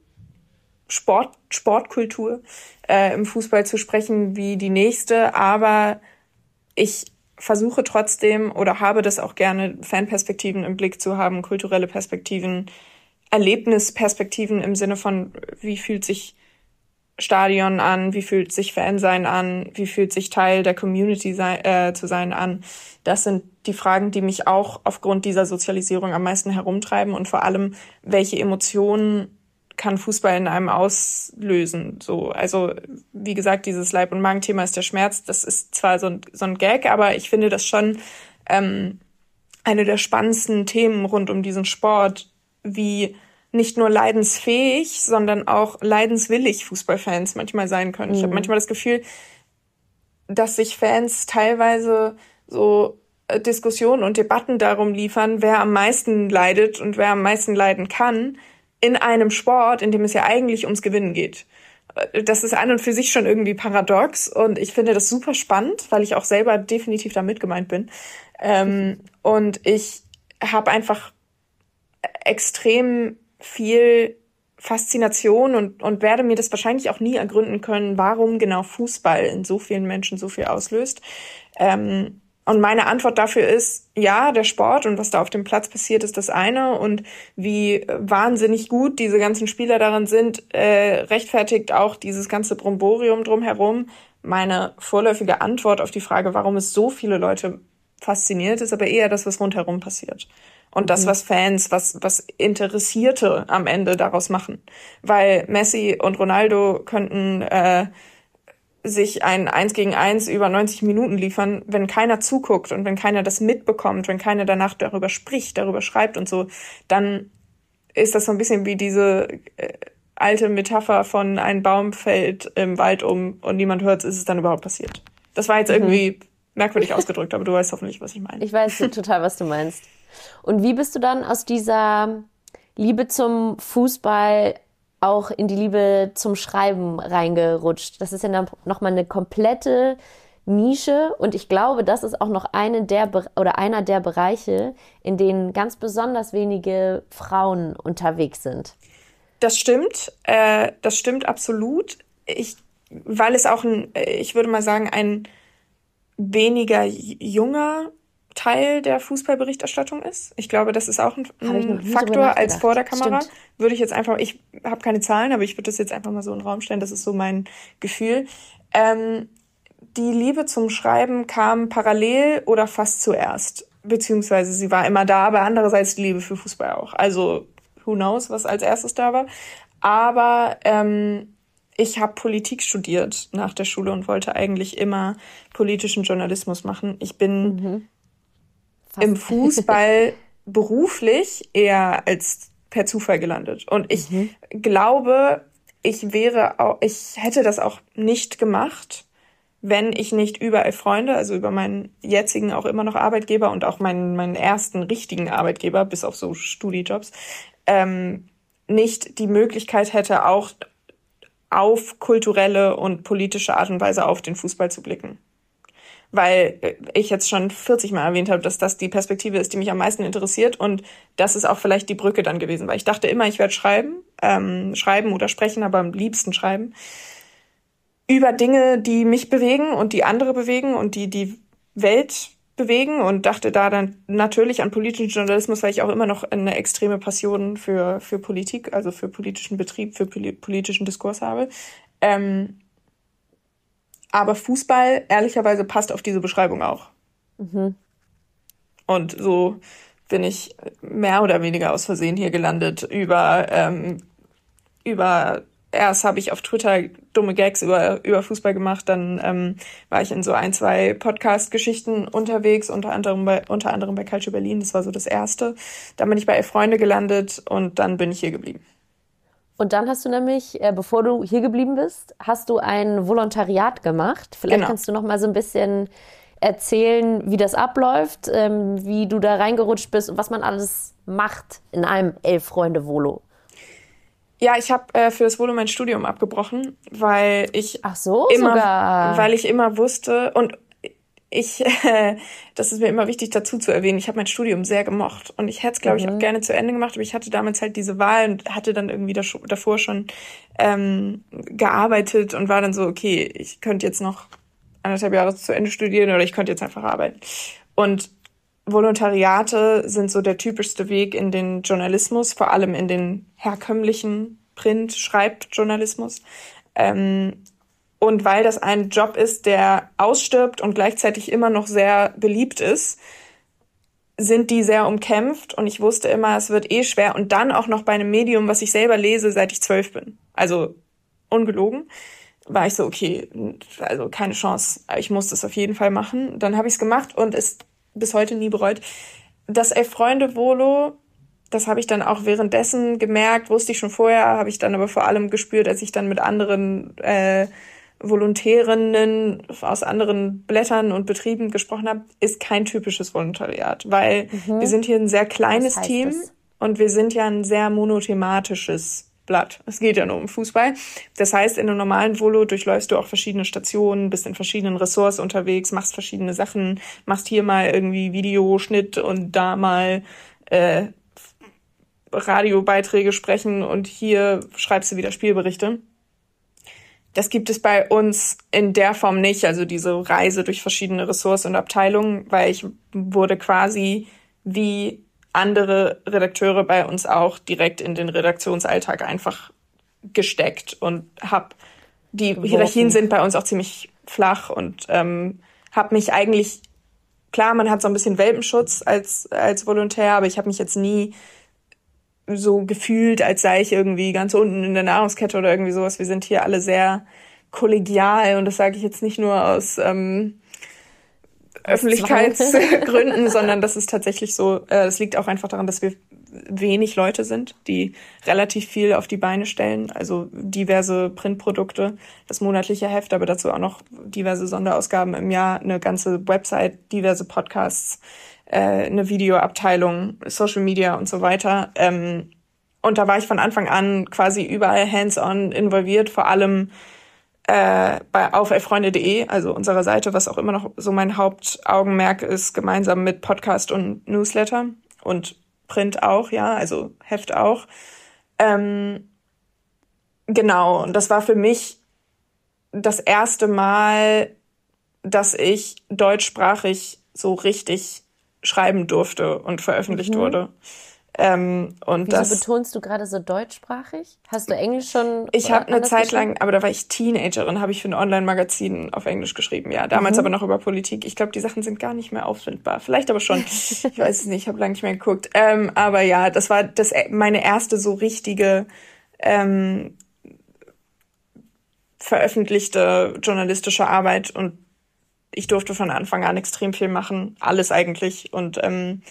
S1: Sport Sportkultur äh, im Fußball zu sprechen wie die nächste. Aber ich versuche trotzdem oder habe das auch gerne, Fanperspektiven im Blick zu haben, kulturelle Perspektiven, Erlebnisperspektiven im Sinne von, wie fühlt sich Stadion an, wie fühlt sich Fansein an, wie fühlt sich Teil der Community sein, äh, zu sein an. Das sind die Fragen, die mich auch aufgrund dieser Sozialisierung am meisten herumtreiben und vor allem, welche Emotionen kann Fußball in einem auslösen. So, also wie gesagt, dieses Leib- und Magenthema ist der Schmerz. Das ist zwar so ein, so ein Gag, aber ich finde das schon ähm, eine der spannendsten Themen rund um diesen Sport, wie nicht nur leidensfähig, sondern auch leidenswillig Fußballfans manchmal sein können. Mhm. Ich habe manchmal das Gefühl, dass sich Fans teilweise so Diskussionen und Debatten darum liefern, wer am meisten leidet und wer am meisten leiden kann, in einem Sport, in dem es ja eigentlich ums Gewinnen geht. Das ist an und für sich schon irgendwie paradox und ich finde das super spannend, weil ich auch selber definitiv da mit gemeint bin. Ähm, und ich habe einfach extrem viel Faszination und, und werde mir das wahrscheinlich auch nie ergründen können, warum genau Fußball in so vielen Menschen so viel auslöst. Ähm, und meine Antwort dafür ist, ja, der Sport und was da auf dem Platz passiert, ist das eine. Und wie wahnsinnig gut diese ganzen Spieler darin sind, äh, rechtfertigt auch dieses ganze Bromborium drumherum. Meine vorläufige Antwort auf die Frage, warum es so viele Leute fasziniert, ist aber eher das, was rundherum passiert. Und das, was Fans, was was Interessierte am Ende daraus machen. Weil Messi und Ronaldo könnten äh, sich ein Eins gegen Eins über neunzig Minuten liefern, wenn keiner zuguckt und wenn keiner das mitbekommt, wenn keiner danach darüber spricht, darüber schreibt und so, dann ist das so ein bisschen wie diese äh, alte Metapher von ein Baum fällt im Wald um und niemand hört, ist es dann überhaupt passiert. Das war jetzt mhm. irgendwie merkwürdig ausgedrückt, aber du weißt hoffentlich, was ich meine.
S2: Ich weiß total, was du meinst. Und wie bist du dann aus dieser Liebe zum Fußball auch in die Liebe zum Schreiben reingerutscht? Das ist ja dann nochmal eine komplette Nische und ich glaube, das ist auch noch eine der oder einer der Bereiche, in denen ganz besonders wenige Frauen unterwegs sind.
S1: Das stimmt, äh, das stimmt absolut. Ich, weil es auch ein, ich würde mal sagen, ein weniger junger Teil der Fußballberichterstattung ist. Ich glaube, das ist auch ein, ein Faktor als vor der Kamera. Stimmt. Würde ich jetzt einfach, ich habe keine Zahlen, aber ich würde das jetzt einfach mal so in den Raum stellen. Das ist so mein Gefühl. Ähm, die Liebe zum Schreiben kam parallel oder fast zuerst. Beziehungsweise sie war immer da, aber andererseits die Liebe für Fußball auch. Also who knows, was als erstes da war. Aber ähm, ich habe Politik studiert nach der Schule und wollte eigentlich immer politischen Journalismus machen. Ich bin mhm. Fast. Im Fußball beruflich eher als per Zufall gelandet. Und ich mhm. glaube, ich wäre auch, ich hätte das auch nicht gemacht, wenn ich nicht über Elf Freunde, also über meinen jetzigen auch immer noch Arbeitgeber und auch meinen, meinen ersten richtigen Arbeitgeber, bis auf so Studijobs, ähm, nicht die Möglichkeit hätte, auch auf kulturelle und politische Art und Weise auf den Fußball zu blicken. Weil ich jetzt schon vierzig Mal erwähnt habe, dass das die Perspektive ist, die mich am meisten interessiert. Und das ist auch vielleicht die Brücke dann gewesen. Weil ich dachte immer, ich werde schreiben, ähm, schreiben oder sprechen, aber am liebsten schreiben. Über Dinge, die mich bewegen und die andere bewegen und die die Welt bewegen und dachte da dann natürlich an politischen Journalismus, weil ich auch immer noch eine extreme Passion für, für Politik, also für politischen Betrieb, für politischen Diskurs habe. Ähm, aber Fußball, ehrlicherweise, passt auf diese Beschreibung auch. Mhm. Und so bin ich mehr oder weniger aus Versehen hier gelandet über, ähm, über erst habe ich auf Twitter dumme Gags über, über Fußball gemacht, dann ähm, war ich in so ein, zwei Podcast-Geschichten unterwegs, unter anderem bei, unter anderem bei Calcio Berlin, das war so das erste. Dann bin ich bei Elf Freunde gelandet und dann bin ich hier geblieben.
S2: Und dann hast du nämlich, äh, bevor du hier geblieben bist, hast du ein Volontariat gemacht. Vielleicht genau. kannst du noch mal so ein bisschen erzählen, wie das abläuft, ähm, wie du da reingerutscht bist und was man alles macht in einem Elf-Freunde-Volo.
S1: Ja, ich habe äh, für das Volo mein Studium abgebrochen, weil ich
S2: Ach so,
S1: immer,
S2: sogar.
S1: weil ich immer wusste und ich, äh, das ist mir immer wichtig dazu zu erwähnen, ich habe mein Studium sehr gemocht und ich hätte es, glaube ich, mhm. auch gerne zu Ende gemacht, aber ich hatte damals halt diese Wahl und hatte dann irgendwie das, davor schon ähm, gearbeitet und war dann so, okay, ich könnte jetzt noch anderthalb Jahre zu Ende studieren oder ich könnte jetzt einfach arbeiten. Und Volontariate sind so der typischste Weg in den Journalismus, vor allem in den herkömmlichen Print-Schreibjournalismus. Ähm, und weil das ein Job ist, der ausstirbt und gleichzeitig immer noch sehr beliebt ist, sind die sehr umkämpft und ich wusste immer, es wird eh schwer. Und dann auch noch bei einem Medium, was ich selber lese, seit ich zwölf bin. Also ungelogen. War ich so, okay, also keine Chance. Ich muss das auf jeden Fall machen. Dann habe ich es gemacht und es bis heute nie bereut. Das Elf-Freunde-Volo, das habe ich dann auch währenddessen gemerkt, wusste ich schon vorher, habe ich dann aber vor allem gespürt, als ich dann mit anderen äh, Volontärinnen aus anderen Blättern und Betrieben gesprochen habe, ist kein typisches Volontariat, weil mhm. wir sind hier ein sehr kleines Team das? und wir sind ja ein sehr monothematisches Blatt. Es geht ja nur um Fußball. Das heißt, in einem normalen Volo durchläufst du auch verschiedene Stationen, bist in verschiedenen Ressorts unterwegs, machst verschiedene Sachen, machst hier mal irgendwie Videoschnitt und da mal äh, Radiobeiträge sprechen und hier schreibst du wieder Spielberichte. Das gibt es bei uns in der Form nicht, also diese Reise durch verschiedene Ressorts und Abteilungen, weil ich wurde quasi wie andere Redakteure bei uns auch direkt in den Redaktionsalltag einfach gesteckt und hab die Wochen. Hierarchien sind bei uns auch ziemlich flach und ähm, habe mich eigentlich, klar, man hat so ein bisschen Welpenschutz als als Volontär, aber ich habe mich jetzt nie so gefühlt, als sei ich irgendwie ganz unten in der Nahrungskette oder irgendwie sowas. Wir sind hier alle sehr kollegial und das sage ich jetzt nicht nur aus ähm, Öffentlichkeitsgründen, sondern das ist tatsächlich so, äh, es liegt auch einfach daran, dass wir wenig Leute sind, die relativ viel auf die Beine stellen, also diverse Printprodukte, das monatliche Heft, aber dazu auch noch diverse Sonderausgaben im Jahr, eine ganze Website, diverse Podcasts, äh, eine Videoabteilung, Social Media und so weiter. Ähm, und da war ich von Anfang an quasi überall hands-on involviert, vor allem Äh, bei auf elffreunde punkt de, also unserer Seite, was auch immer noch so mein Hauptaugenmerk ist, gemeinsam mit Podcast und Newsletter und Print auch, ja, also Heft auch. Ähm, genau, und das war für mich das erste Mal, dass ich deutschsprachig so richtig schreiben durfte und veröffentlicht mhm. wurde. Ähm, und
S2: Wieso
S1: das,
S2: betonst du gerade so deutschsprachig? Hast du Englisch schon?
S1: Ich habe eine Zeit lang, aber da war ich Teenagerin, habe ich für ein Online-Magazin auf Englisch geschrieben, ja. Damals mhm. aber noch über Politik. Ich glaube, die Sachen sind gar nicht mehr auffindbar. Vielleicht aber schon. Ich weiß es nicht, ich habe lange nicht mehr geguckt. Ähm, aber ja, das war das meine erste so richtige ähm, veröffentlichte journalistische Arbeit und ich durfte von Anfang an extrem viel machen, alles eigentlich und ähm,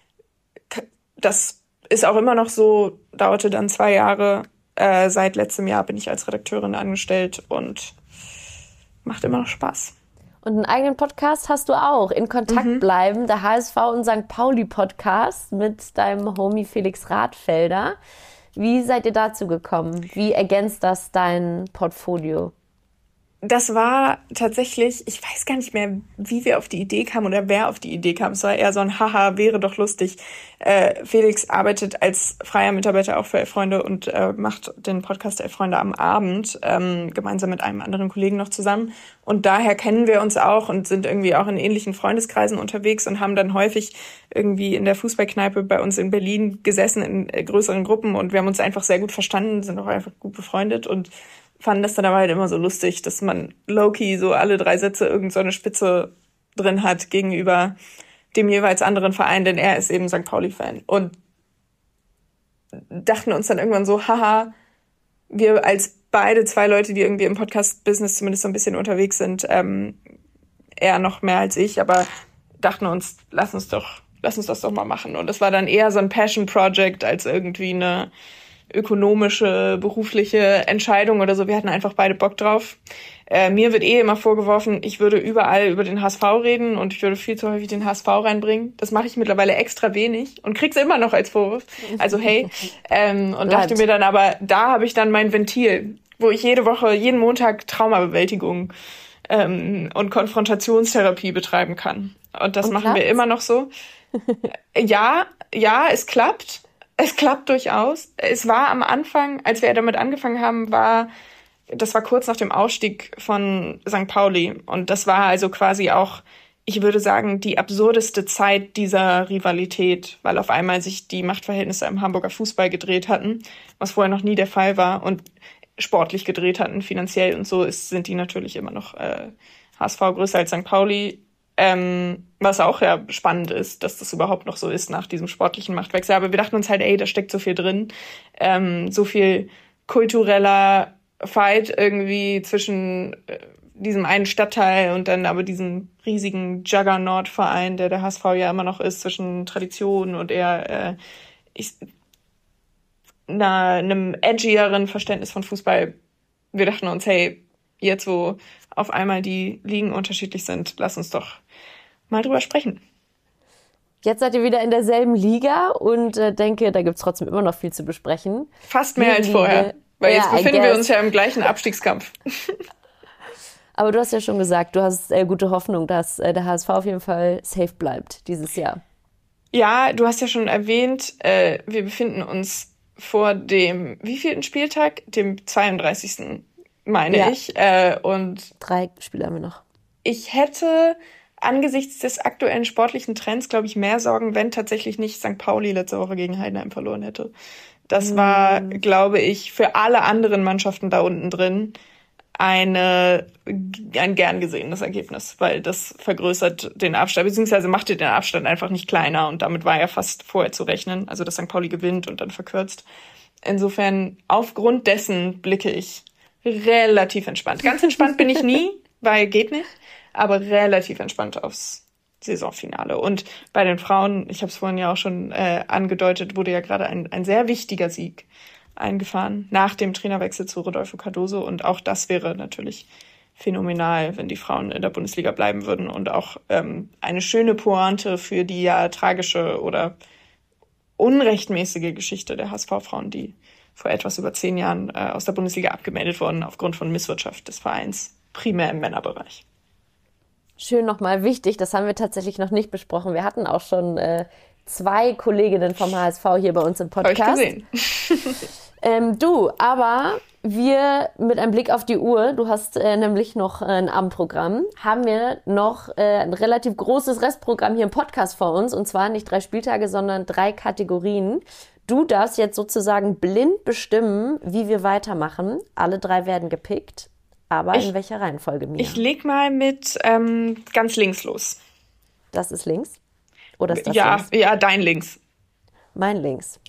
S1: das ist auch immer noch so, dauerte dann zwei Jahre. Äh, seit letztem Jahr bin ich als Redakteurin angestellt und macht immer noch Spaß.
S2: Und einen eigenen Podcast hast du auch. In Kontakt mhm. bleiben, der H S V und Sankt Pauli Podcast mit deinem Homie Felix Rathfelder. Wie seid ihr dazu gekommen? Wie ergänzt das dein Portfolio?
S1: das war tatsächlich, ich weiß gar nicht mehr, wie wir auf die Idee kamen oder wer auf die Idee kam. Es war eher so ein Haha, wäre doch lustig. Äh, Felix arbeitet als freier Mitarbeiter auch für Elf Freunde und äh, macht den Podcast Elf Freunde am Abend, ähm, gemeinsam mit einem anderen Kollegen noch zusammen. Und daher kennen wir uns auch und sind irgendwie auch in ähnlichen Freundeskreisen unterwegs und haben dann häufig irgendwie in der Fußballkneipe bei uns in Berlin gesessen in äh, größeren Gruppen und wir haben uns einfach sehr gut verstanden, sind auch einfach gut befreundet und fanden das dann aber halt immer so lustig, dass man low-key so alle drei Sätze irgend so eine Spitze drin hat gegenüber dem jeweils anderen Verein, denn er ist eben Sankt Pauli-Fan. Und dachten uns dann irgendwann so, haha, wir als beide zwei Leute, die irgendwie im Podcast-Business zumindest so ein bisschen unterwegs sind, ähm, er noch mehr als ich, aber dachten uns, lass uns doch, lass uns das doch mal machen. Und das war dann eher so ein Passion-Project als irgendwie eine ökonomische, berufliche Entscheidung oder so. Wir hatten einfach beide Bock drauf. Äh, mir wird eh immer vorgeworfen, ich würde überall über den H S V reden und ich würde viel zu häufig den H S V reinbringen. Das mache ich mittlerweile extra wenig und krieg's immer noch als Vorwurf. Also hey, ähm, und dachte mir dann aber, da habe ich dann mein Ventil, wo ich jede Woche, jeden Montag Traumabewältigung ähm, und Konfrontationstherapie betreiben kann. Und das und machen klappt's? Wir immer noch so. ja, ja, es klappt. Es klappt durchaus. Es war am Anfang, als wir damit angefangen haben, war, das war kurz nach dem Ausstieg von Sankt Pauli. Und das war also quasi auch, ich würde sagen, die absurdeste Zeit dieser Rivalität, weil auf einmal sich die Machtverhältnisse im Hamburger Fußball gedreht hatten, was vorher noch nie der Fall war und sportlich gedreht hatten, finanziell und so ist, sind die natürlich immer noch äh, H S V größer als Sankt Pauli. Ähm, was auch ja spannend ist, dass das überhaupt noch so ist nach diesem sportlichen Machtwechsel. Aber wir dachten uns halt, ey, da steckt so viel drin. Ähm, so viel kultureller Fight irgendwie zwischen äh, diesem einen Stadtteil und dann aber diesem riesigen Juggernaut-Verein, der der H S V ja immer noch ist, zwischen Tradition und eher äh, ich, na, einem edgieren Verständnis von Fußball. Wir dachten uns, hey, jetzt wo auf einmal die Ligen unterschiedlich sind, lass uns doch mal drüber sprechen.
S2: Jetzt seid ihr wieder in derselben Liga und äh, denke, da gibt's trotzdem immer noch viel zu besprechen.
S1: Fast mehr als vorher, weil jetzt befinden wir uns ja im gleichen Abstiegskampf.
S2: Aber du hast ja schon gesagt, du hast äh, gute Hoffnung, dass äh, der H S V auf jeden Fall safe bleibt dieses Jahr.
S1: Ja, du hast ja schon erwähnt, äh, wir befinden uns vor dem wievielten Spieltag? Dem zweiunddreißigsten meine ja. ich. Äh, und
S2: Drei Spiele haben wir noch.
S1: Ich hätte angesichts des aktuellen sportlichen Trends, glaube ich, mehr Sorgen, wenn tatsächlich nicht Sankt Pauli letzte Woche gegen Heidenheim verloren hätte. Das war, mm. glaube ich, für alle anderen Mannschaften da unten drin eine, ein gern gesehenes Ergebnis, weil das vergrößert den Abstand, beziehungsweise macht den Abstand einfach nicht kleiner und damit war ja fast vorher zu rechnen, also dass Sankt Pauli gewinnt und dann verkürzt. Insofern, aufgrund dessen blicke ich relativ entspannt. Ganz entspannt bin ich nie, weil geht nicht, aber relativ entspannt aufs Saisonfinale. Und bei den Frauen, ich habe es vorhin ja auch schon äh, angedeutet, wurde ja gerade ein, ein sehr wichtiger Sieg eingefahren nach dem Trainerwechsel zu Rodolfo Cardoso. Und auch das wäre natürlich phänomenal, wenn die Frauen in der Bundesliga bleiben würden und auch ähm, eine schöne Pointe für die ja tragische oder unrechtmäßige Geschichte der H S V-Frauen, die vor etwas über zehn Jahren äh, aus der Bundesliga abgemeldet wurden aufgrund von Misswirtschaft des Vereins, primär im Männerbereich.
S2: Schön nochmal wichtig, das haben wir tatsächlich noch nicht besprochen. Wir hatten auch schon äh, zwei Kolleginnen vom H S V hier bei uns im Podcast.
S1: Hab ich gesehen.
S2: ähm, du, aber wir mit einem Blick auf die Uhr, du hast äh, nämlich noch äh, ein Abendprogramm, haben wir noch äh, ein relativ großes Restprogramm hier im Podcast vor uns. Und zwar nicht drei Spieltage, sondern drei Kategorien. Du darfst jetzt sozusagen blind bestimmen, wie wir weitermachen. Alle drei werden gepickt. Aber ich, in welcher Reihenfolge, Mia?
S1: Ich leg mal mit ähm, ganz links los.
S2: Das ist links? Oder ist das
S1: ja,
S2: links?
S1: Ja, dein links.
S2: Mein links.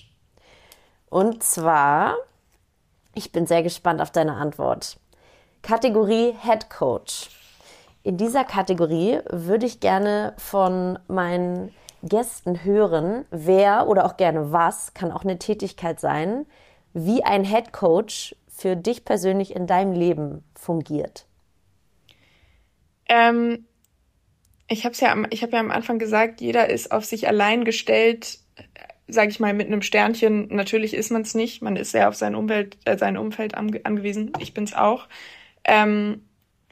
S2: Und zwar, ich bin sehr gespannt auf deine Antwort. Kategorie Head Coach. In dieser Kategorie würde ich gerne von meinen Gästen hören, wer oder auch gerne was, kann auch eine Tätigkeit sein, wie ein Head Coach für dich persönlich in deinem Leben fungiert.
S1: Ähm, ich habe ja, ich hab ja am Anfang gesagt, jeder ist auf sich allein gestellt, sage ich mal, mit einem Sternchen. Natürlich ist man es nicht, man ist sehr auf sein Umfeld, äh, sein Umfeld ange- angewiesen. Ich bin es auch. Ähm,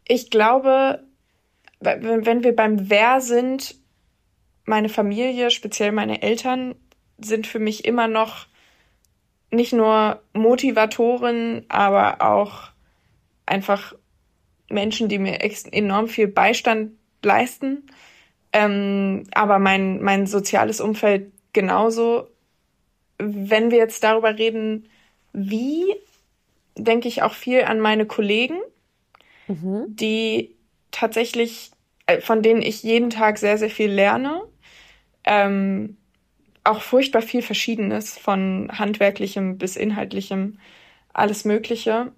S1: ich glaube, wenn wir beim Wer sind, meine Familie, speziell meine Eltern, sind für mich immer noch nicht nur Motivatoren, aber auch einfach Menschen, die mir ex- enorm viel Beistand leisten. Ähm, aber mein, mein soziales Umfeld genauso. Wenn wir jetzt darüber reden, wie, denke ich auch viel an meine Kollegen, mhm. die tatsächlich, von denen ich jeden Tag sehr, sehr viel lerne. Ähm, auch furchtbar viel Verschiedenes, von handwerklichem bis inhaltlichem, alles Mögliche.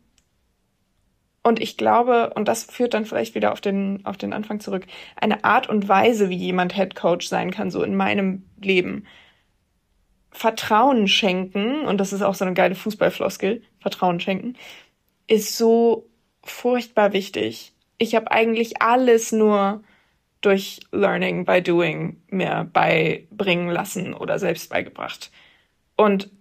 S1: Und ich glaube, und das führt dann vielleicht wieder auf den, auf den Anfang zurück, eine Art und Weise, wie jemand Headcoach sein kann, so in meinem Leben. Vertrauen schenken, und das ist auch so eine geile Fußballfloskel, Vertrauen schenken, ist so furchtbar wichtig. Ich habe eigentlich alles nur durch Learning by Doing mir beibringen lassen oder selbst beigebracht. Und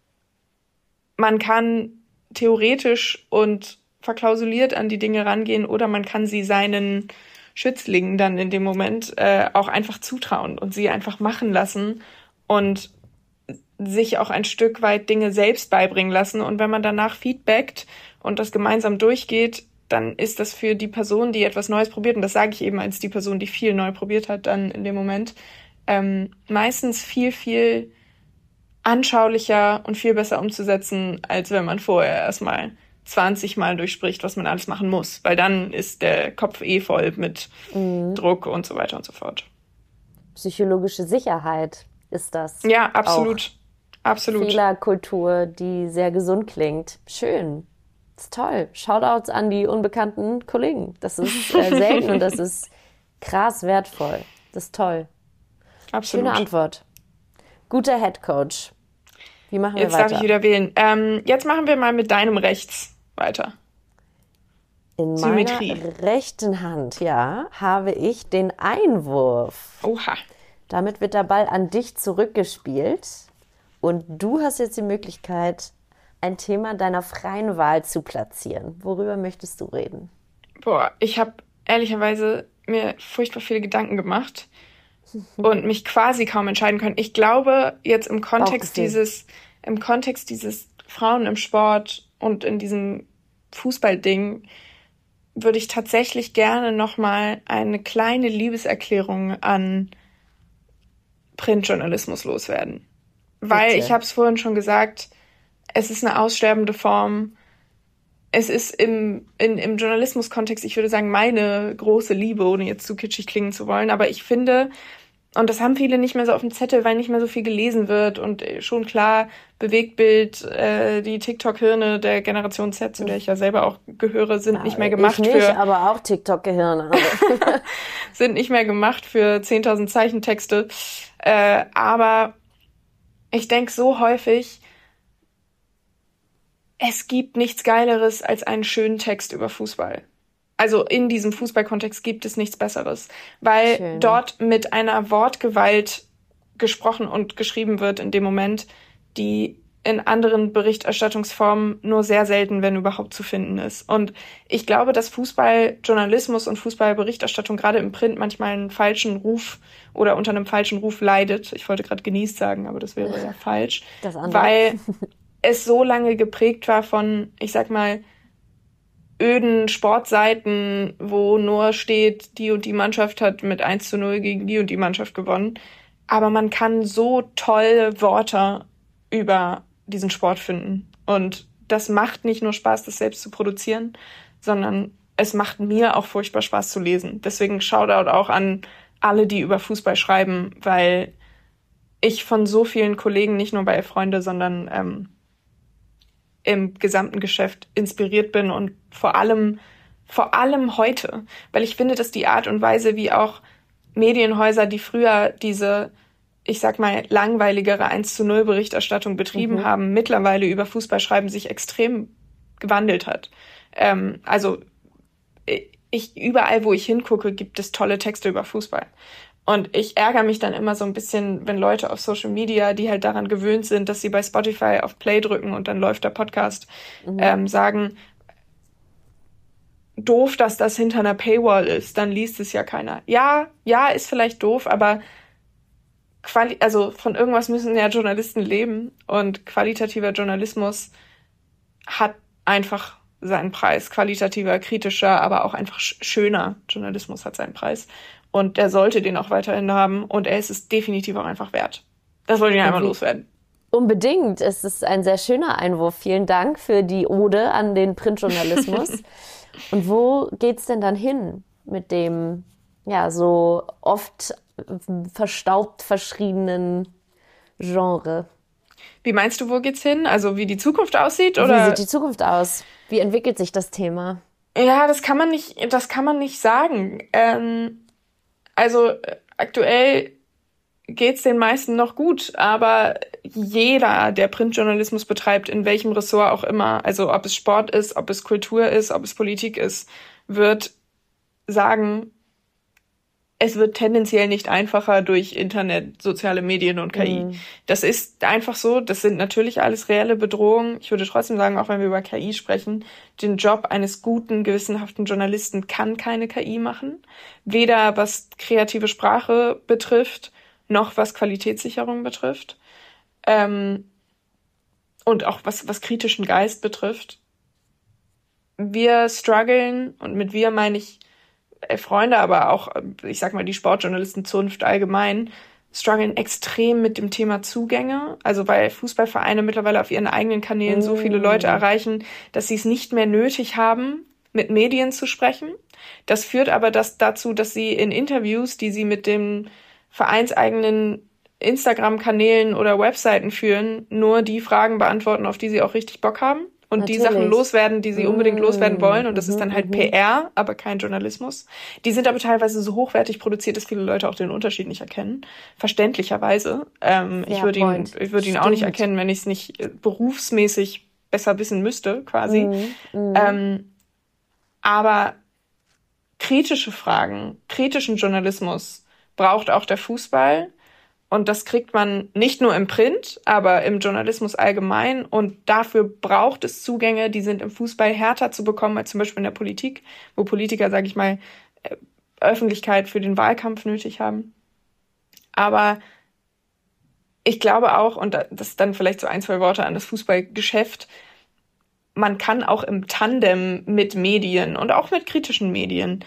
S1: man kann theoretisch und verklausuliert an die Dinge rangehen oder man kann sie seinen Schützlingen dann in dem Moment äh, auch einfach zutrauen und sie einfach machen lassen und sich auch ein Stück weit Dinge selbst beibringen lassen. Und wenn man danach feedbackt und das gemeinsam durchgeht, dann ist das für die Person, die etwas Neues probiert, und das sage ich eben als die Person, die viel neu probiert hat, dann in dem Moment, ähm, meistens viel, viel anschaulicher und viel besser umzusetzen, als wenn man vorher erstmal zwanzig Mal durchspricht, was man alles machen muss. Weil dann ist der Kopf eh voll mit mhm. Druck und so weiter und so fort.
S2: Psychologische Sicherheit ist das.
S1: Ja, absolut. Auch absolut.
S2: Fehlerkultur, die sehr gesund klingt. Schön. Das ist toll. Shoutouts an die unbekannten Kollegen. Das ist äh, selten und das ist krass wertvoll. Das ist toll.
S1: Absolut.
S2: Schöne Antwort. Guter Headcoach. Wie machen wir
S1: jetzt
S2: weiter?
S1: Jetzt darf ich wieder wählen. Ähm, jetzt machen wir mal mit deinem Rechts weiter.
S2: In Symmetrie. Meiner rechten Hand, ja, habe ich den Einwurf.
S1: Oha.
S2: Damit wird der Ball an dich zurückgespielt und du hast jetzt die Möglichkeit, ein Thema deiner freien Wahl zu platzieren. Worüber möchtest du reden?
S1: Boah, ich habe ehrlicherweise mir furchtbar viele Gedanken gemacht und mich quasi kaum entscheiden können. Ich glaube, jetzt im Kontext dieses, im Kontext dieses Frauen im Sport und in diesem Fußballding würde ich tatsächlich gerne nochmal eine kleine Liebeserklärung an Printjournalismus loswerden. Weil, Bitte. Ich habe es vorhin schon gesagt, es ist eine aussterbende Form. Es ist im, in, im Journalismus-Kontext, ich würde sagen, meine große Liebe, ohne jetzt zu kitschig klingen zu wollen. Aber ich finde, und das haben viele nicht mehr so auf dem Zettel, weil nicht mehr so viel gelesen wird. Und schon klar, Bewegtbild, äh, die TikTok-Hirne der Generation Z, zu der ich ja selber auch gehöre, sind ja, nicht mehr gemacht
S2: ich nicht,
S1: für...
S2: aber auch TikTok-Gehirne.
S1: sind nicht mehr gemacht für zehntausend Zeichentexte. Äh, aber ich denke so häufig, es gibt nichts Geileres als einen schönen Text über Fußball. Also in diesem Fußballkontext gibt es nichts Besseres, weil Schön. Dort mit einer Wortgewalt gesprochen und geschrieben wird in dem Moment, die in anderen Berichterstattungsformen nur sehr selten, wenn überhaupt, zu finden ist. Und ich glaube, dass Fußballjournalismus und Fußballberichterstattung gerade im Print manchmal einen falschen Ruf oder unter einem falschen Ruf leidet. Ich wollte gerade genießt sagen, aber das wäre ja falsch.
S2: Das andere.
S1: Weil es so lange geprägt war von, ich sag mal, öden Sportseiten, wo nur steht, die und die Mannschaft hat mit eins zu null gegen die und die Mannschaft gewonnen. Aber man kann so tolle Worte über diesen Sport finden. Und das macht nicht nur Spaß, das selbst zu produzieren, sondern es macht mir auch furchtbar Spaß zu lesen. Deswegen Shoutout auch an alle, die über Fußball schreiben, weil ich von so vielen Kollegen, nicht nur bei Freunde, sondern ähm, im gesamten Geschäft inspiriert bin und vor allem, vor allem heute, weil ich finde, dass die Art und Weise, wie auch Medienhäuser, die früher diese, ich sag mal, langweiligere eins zu null Berichterstattung betrieben mhm. haben, mittlerweile über Fußball schreiben, sich extrem gewandelt hat. Ähm, also ich, überall, wo ich hingucke, gibt es tolle Texte über Fußball. Und ich ärgere mich dann immer so ein bisschen, wenn Leute auf Social Media, die halt daran gewöhnt sind, dass sie bei Spotify auf Play drücken und dann läuft der Podcast, mhm. ähm, sagen, doof, dass das hinter einer Paywall ist, dann liest es ja keiner. Ja, ja, ist vielleicht doof, aber quali- also von irgendwas müssen ja Journalisten leben und qualitativer Journalismus hat einfach seinen Preis. Qualitativer, kritischer, aber auch einfach sch- schöner Journalismus hat seinen Preis. Und der sollte den auch weiterhin haben. Und er ist es definitiv auch einfach wert. Das wollte ich einmal loswerden.
S2: Unbedingt. Es ist ein sehr schöner Einwurf. Vielen Dank für die Ode an den Printjournalismus. Und wo geht's denn dann hin mit dem, ja, so oft verstaubt verschriebenen Genre?
S1: Wie meinst du, wo geht's hin? Also wie die Zukunft aussieht? Oder?
S2: Wie sieht die Zukunft aus? Wie entwickelt sich das Thema?
S1: Ja, das kann man nicht, das kann man nicht sagen. Ähm, also äh, aktuell geht's den meisten noch gut, aber jeder, der Printjournalismus betreibt, in welchem Ressort auch immer, also ob es Sport ist, ob es Kultur ist, ob es Politik ist, wird sagen, es wird tendenziell nicht einfacher durch Internet, soziale Medien und K I. Mhm. Das ist einfach so, das sind natürlich alles reelle Bedrohungen. Ich würde trotzdem sagen, auch wenn wir über K I sprechen, den Job eines guten, gewissenhaften Journalisten kann keine K I machen. Weder was kreative Sprache betrifft, noch was Qualitätssicherung betrifft. Ähm, und auch was, was kritischen Geist betrifft. Wir strugglen, und mit wir meine ich Freunde, aber auch, ich sag mal, die Sportjournalistenzunft allgemein, strugglen extrem mit dem Thema Zugänge. Also weil Fußballvereine mittlerweile auf ihren eigenen Kanälen mm. so viele Leute erreichen, dass sie es nicht mehr nötig haben, mit Medien zu sprechen. Das führt aber das dazu, dass sie in Interviews, die sie mit den vereinseigenen Instagram-Kanälen oder Webseiten führen, nur die Fragen beantworten, auf die sie auch richtig Bock haben. Und Natürlich. Die Sachen loswerden, die sie unbedingt loswerden wollen. Und das ist dann halt P R, aber kein Journalismus. Die sind aber teilweise so hochwertig produziert, dass viele Leute auch den Unterschied nicht erkennen. Verständlicherweise. Ähm, ich würde ihn, ich würde ihn auch nicht erkennen, wenn ich es nicht berufsmäßig besser wissen müsste, quasi. Mhm. Mhm. Ähm, aber kritische Fragen, kritischen Journalismus braucht auch der Fußball. Und das kriegt man nicht nur im Print, aber im Journalismus allgemein. Und dafür braucht es Zugänge, die sind im Fußball härter zu bekommen als zum Beispiel in der Politik, wo Politiker, sage ich mal, Öffentlichkeit für den Wahlkampf nötig haben. Aber ich glaube auch, und das ist dann vielleicht so ein, zwei Worte an das Fußballgeschäft, man kann auch im Tandem mit Medien und auch mit kritischen Medien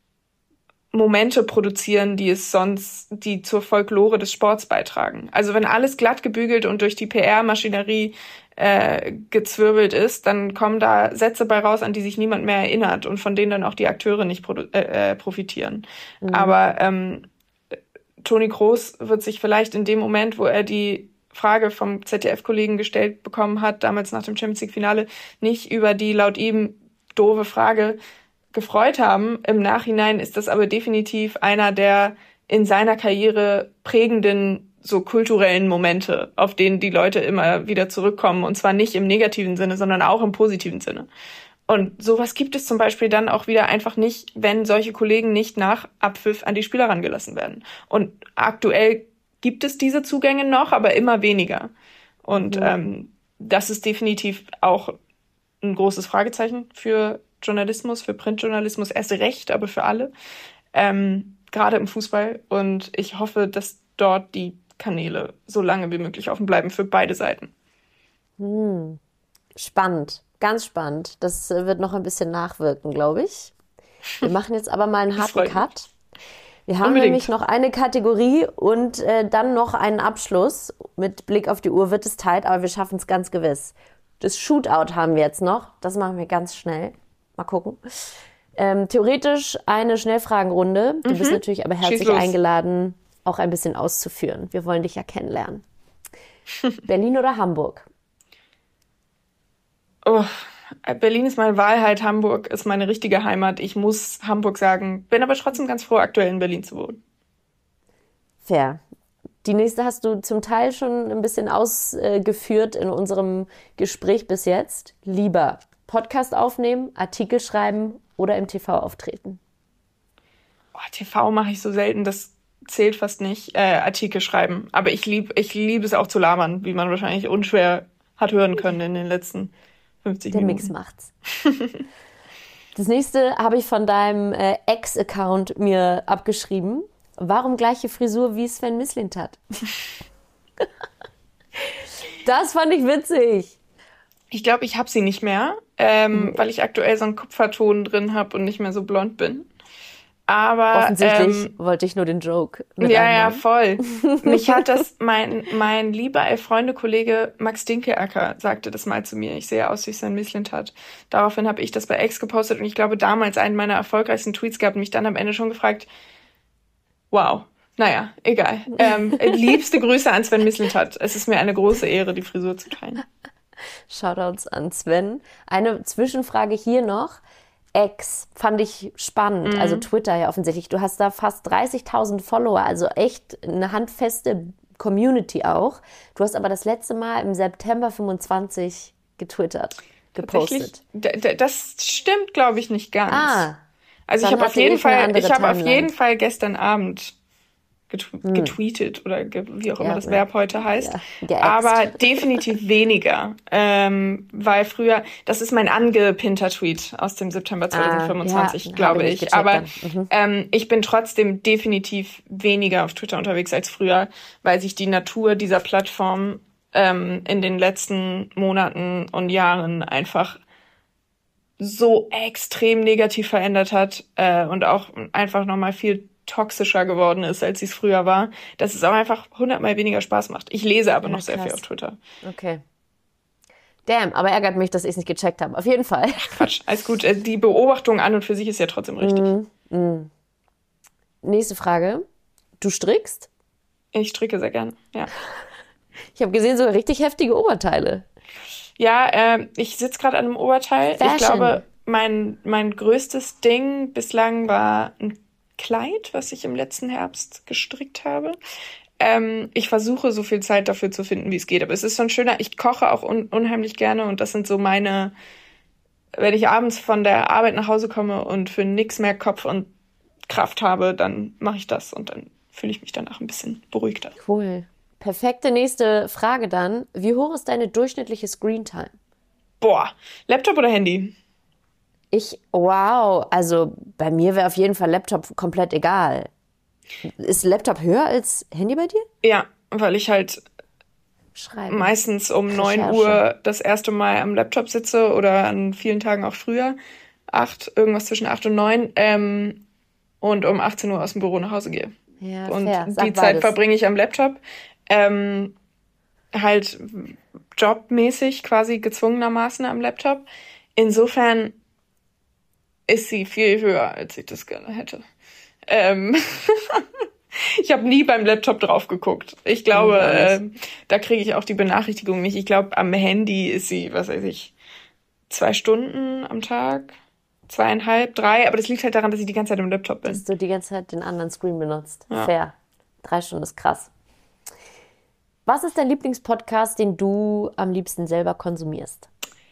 S1: Momente produzieren, die es sonst, die zur Folklore des Sports beitragen. Also wenn alles glatt gebügelt und durch die P R-Maschinerie äh, gezwirbelt ist, dann kommen da Sätze bei raus, an die sich niemand mehr erinnert und von denen dann auch die Akteure nicht produ- äh, profitieren. Mhm. Aber ähm, Toni Kroos wird sich vielleicht in dem Moment, wo er die Frage vom Z D F-Kollegen gestellt bekommen hat, damals nach dem Champions League-Finale, nicht über die laut ihm doofe Frage gefreut haben. Im Nachhinein ist das aber definitiv einer der in seiner Karriere prägenden, so kulturellen Momente, auf denen die Leute immer wieder zurückkommen. Und zwar nicht im negativen Sinne, sondern auch im positiven Sinne. Und sowas gibt es zum Beispiel dann auch wieder einfach nicht, wenn solche Kollegen nicht nach Abpfiff an die Spieler rangelassen werden. Und aktuell gibt es diese Zugänge noch, aber immer weniger. Und ja. ähm, das ist definitiv auch ein großes Fragezeichen für Journalismus, für Printjournalismus erst recht, aber für alle, ähm, gerade im Fußball. Und ich hoffe, dass dort die Kanäle so lange wie möglich offen bleiben für beide Seiten.
S2: Hm. Spannend, ganz spannend. Das wird noch ein bisschen nachwirken, glaube ich. Wir machen jetzt aber mal einen harten Cut. Wir haben Unbedingt. nämlich noch eine Kategorie und äh, dann noch einen Abschluss. Mit Blick auf die Uhr wird es tight, aber wir schaffen es ganz gewiss. Das Shootout haben wir jetzt noch. Das machen wir ganz schnell. Mal gucken. Ähm, theoretisch eine Schnellfragenrunde. Du mhm. bist natürlich aber herzlich eingeladen, auch ein bisschen auszuführen. Wir wollen dich ja kennenlernen. Berlin oder Hamburg?
S1: Oh, Berlin ist meine Wahlheit, Hamburg ist meine richtige Heimat. Ich muss Hamburg sagen, bin aber trotzdem ganz froh, aktuell in Berlin zu wohnen.
S2: Fair. Die nächste hast du zum Teil schon ein bisschen ausgeführt in unserem Gespräch bis jetzt. Lieber Podcast aufnehmen, Artikel schreiben oder im T V auftreten?
S1: Oh, T V mache ich so selten, das zählt fast nicht. Äh, Artikel schreiben. Aber ich liebe ich lieb es auch zu labern, wie man wahrscheinlich unschwer hat hören können in den letzten fünfzig
S2: Der
S1: Minuten.
S2: Der Mix macht's. Das nächste habe ich von deinem äh, Ex-Account mir abgeschrieben. Warum gleiche Frisur wie Sven Mislintat? Das fand ich witzig.
S1: Ich glaube, ich habe sie nicht mehr, ähm, mhm. weil ich aktuell so einen Kupferton drin habe und nicht mehr so blond bin. Aber
S2: offensichtlich
S1: ähm,
S2: wollte ich nur den Joke mit
S1: Ja,
S2: einbauen.
S1: ja, voll. Mich hat das, mein mein lieber Freunde-Kollege Max Dinkelacker sagte das mal zu mir. Ich sehe aus wie Sven Mislintat. Daraufhin habe ich das bei X gepostet und ich glaube damals einen meiner erfolgreichsten Tweets gehabt und mich dann am Ende schon gefragt, wow, naja, egal. Ähm, liebste Grüße an Sven Mislintat. Es ist mir eine große Ehre, die Frisur zu teilen.
S2: Shoutouts an Sven. Eine Zwischenfrage hier noch. X fand ich spannend, mhm. also Twitter ja offensichtlich. Du hast da fast dreißigtausend Follower, also echt eine handfeste Community auch. Du hast aber das letzte Mal im September fünfundzwanzig getwittert, gepostet.
S1: D- d- das stimmt, glaube ich, nicht ganz.
S2: Ah,
S1: also ich habe auf jeden Fall, ich habe auf jeden Fall gestern Abend Getw- hm. getweetet oder ge- wie auch immer ja, das Verb heute heißt. Ja, aber definitiv weniger. Ähm, weil früher, das ist mein angepinnter Tweet aus dem September zwanzig fünfundzwanzig, ah, ja, glaube ich. ich aber mhm. ähm, ich bin trotzdem definitiv weniger auf Twitter unterwegs als früher, weil sich die Natur dieser Plattform ähm, in den letzten Monaten und Jahren einfach so extrem negativ verändert hat äh, und auch einfach nochmal viel toxischer geworden ist, als sie es früher war, dass es auch einfach hundertmal weniger Spaß macht. Ich lese aber ja, noch sehr krass. viel auf Twitter.
S2: Okay. Damn, aber ärgert mich, dass ich es nicht gecheckt habe. Auf jeden Fall.
S1: Quatsch, alles gut. Die Beobachtung an und für sich ist ja trotzdem richtig.
S2: Mm, mm. Nächste Frage. Du strickst?
S1: Ich stricke sehr gern, ja.
S2: Ich habe gesehen, so richtig heftige Oberteile.
S1: Ja, äh, ich sitze gerade an einem Oberteil. Fashion. Ich glaube, mein, mein größtes Ding bislang war ein Kleid, was ich im letzten Herbst gestrickt habe. Ähm, ich versuche, so viel Zeit dafür zu finden, wie es geht. Aber es ist schon schöner. Ich koche auch un- unheimlich gerne und das sind so meine, wenn ich abends von der Arbeit nach Hause komme und für nix mehr Kopf und Kraft habe, dann mache ich das und dann fühle ich mich danach ein bisschen beruhigter.
S2: Cool. Perfekte nächste Frage dann. Wie hoch ist deine durchschnittliche Screentime?
S1: Boah, Laptop oder Handy?
S2: Ich, wow, also bei mir wäre auf jeden Fall Laptop komplett egal. Ist Laptop höher als Handy bei dir?
S1: Ja, weil ich halt
S2: Schreiben.
S1: meistens um neun Uhr das erste Mal am Laptop sitze oder an vielen Tagen auch früher. Acht, irgendwas zwischen acht und neun. Ähm, und um achtzehn Uhr aus dem Büro nach Hause gehe.
S2: Ja,
S1: und
S2: fair.
S1: die
S2: Sag
S1: Zeit
S2: beides.
S1: verbringe ich am Laptop. Ähm, halt jobmäßig quasi gezwungenermaßen am Laptop. Insofern ist sie viel höher, als ich das gerne hätte. Ähm ich habe nie beim Laptop drauf geguckt. Ich glaube, äh, da kriege ich auch die Benachrichtigung nicht. Ich glaube, am Handy ist sie, was weiß ich, zwei Stunden am Tag, zweieinhalb, drei. Aber das liegt halt daran, dass ich die ganze Zeit am Laptop bin.
S2: Dass du die ganze Zeit den anderen Screen benutzt.
S1: Ja.
S2: Fair. Drei Stunden ist krass. Was ist dein Lieblingspodcast, den du am liebsten selber konsumierst?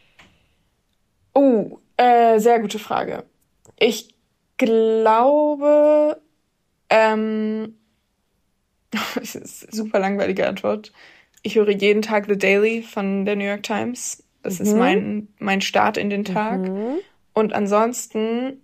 S1: Oh, äh, sehr gute Frage. Ich glaube, ähm, das ist eine super langweilige Antwort. Ich höre jeden Tag The Daily von der New York Times. Das mhm. ist mein, mein Start in den Tag.
S2: Mhm.
S1: Und ansonsten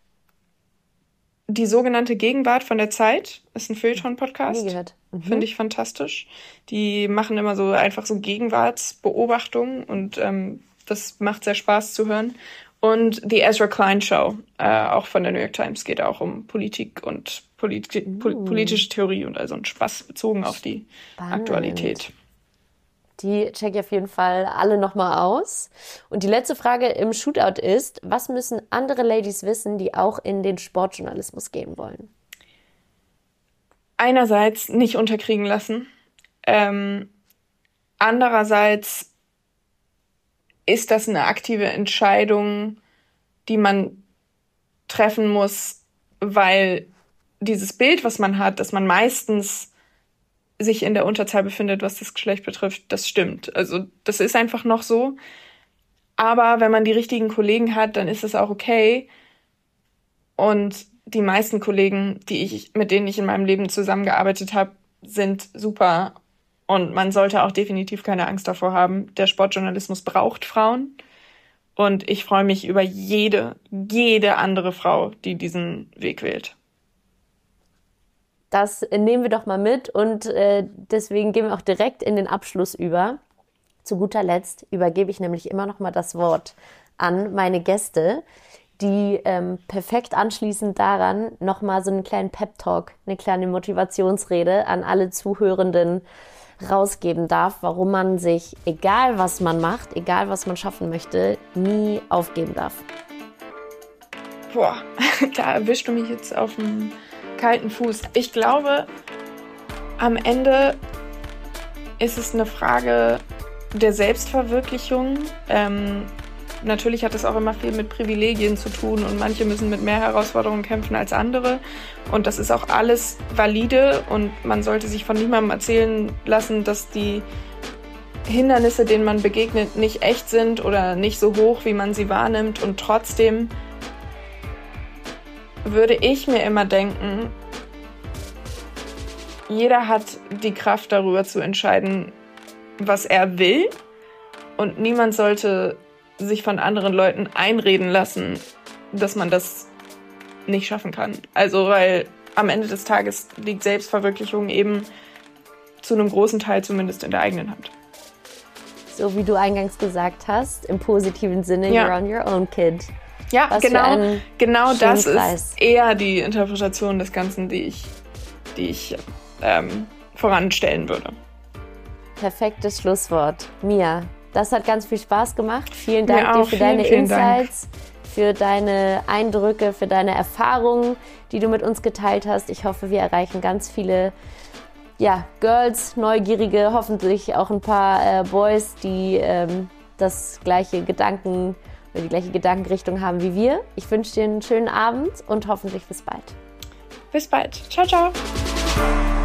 S1: die sogenannte Gegenwart von der Zeit ist ein Feuilleton-Podcast.
S2: Nie gehört. Mhm.
S1: Finde ich fantastisch. Die machen immer so einfach so Gegenwartsbeobachtungen und ähm, das macht sehr Spaß zu hören. Und die Ezra Klein Show, äh, auch von der New York Times, geht auch um Politik und Polit- uh. pol- politische Theorie und also ein Spaß bezogen auf die Spannend. Aktualität.
S2: Die check ich auf jeden Fall alle nochmal aus. Und die letzte Frage im Shootout ist, was müssen andere Ladies wissen, die auch in den Sportjournalismus gehen wollen?
S1: Einerseits nicht unterkriegen lassen. Ähm, andererseits ist das eine aktive Entscheidung, die man treffen muss, weil dieses Bild, was man hat, dass man meistens sich in der Unterzahl befindet, was das Geschlecht betrifft, das stimmt. Also das ist einfach noch so. Aber wenn man die richtigen Kollegen hat, dann ist es auch okay. Und die meisten Kollegen, die ich, mit denen ich in meinem Leben zusammengearbeitet habe, sind super. Und man sollte auch definitiv keine Angst davor haben. Der Sportjournalismus braucht Frauen. Und ich freue mich über jede, jede andere Frau, die diesen Weg wählt.
S2: Das nehmen wir doch mal mit und äh, deswegen gehen wir auch direkt in den Abschluss über. Zu guter Letzt übergebe ich nämlich immer noch mal das Wort an meine Gäste, die ähm, perfekt anschließend daran noch mal so einen kleinen Pep-Talk, eine kleine Motivationsrede an alle Zuhörenden rausgeben darf, warum man sich, egal was man macht, egal was man schaffen möchte, nie aufgeben darf.
S1: Boah, da erwischst du mich jetzt auf dem kalten Fuß. Ich glaube, am Ende ist es eine Frage der Selbstverwirklichung. Ähm, natürlich hat es auch immer viel mit Privilegien zu tun und manche müssen mit mehr Herausforderungen kämpfen als andere. Und das ist auch alles valide und man sollte sich von niemandem erzählen lassen, dass die Hindernisse, denen man begegnet, nicht echt sind oder nicht so hoch, wie man sie wahrnimmt. Und trotzdem würde ich mir immer denken, jeder hat die Kraft darüber zu entscheiden, was er will. Und niemand sollte sich von anderen Leuten einreden lassen, dass man das nicht schaffen kann. Also, weil am Ende des Tages liegt Selbstverwirklichung eben zu einem großen Teil zumindest in der eigenen Hand.
S2: So wie du eingangs gesagt hast, im positiven Sinne,
S1: ja.
S2: You're on your own, kid.
S1: Ja,
S2: Was
S1: genau, genau das
S2: Kreis.
S1: Ist eher die Interpretation des Ganzen, die ich, die ich ähm, voranstellen würde.
S2: Perfektes Schlusswort. Mia, das hat ganz viel Spaß gemacht. Vielen Dank
S1: Mir
S2: dir
S1: auch.
S2: für
S1: Vielen,
S2: deine
S1: vielen
S2: Insights,
S1: Dank.
S2: für deine Eindrücke, für deine Erfahrungen, die du mit uns geteilt hast. Ich hoffe, wir erreichen ganz viele ja, Girls, Neugierige, hoffentlich auch ein paar äh, Boys, die ähm, das gleiche Gedanken oder die gleiche Gedankenrichtung haben wie wir. Ich wünsche dir einen schönen Abend und hoffentlich bis bald.
S1: Bis bald. Ciao, ciao.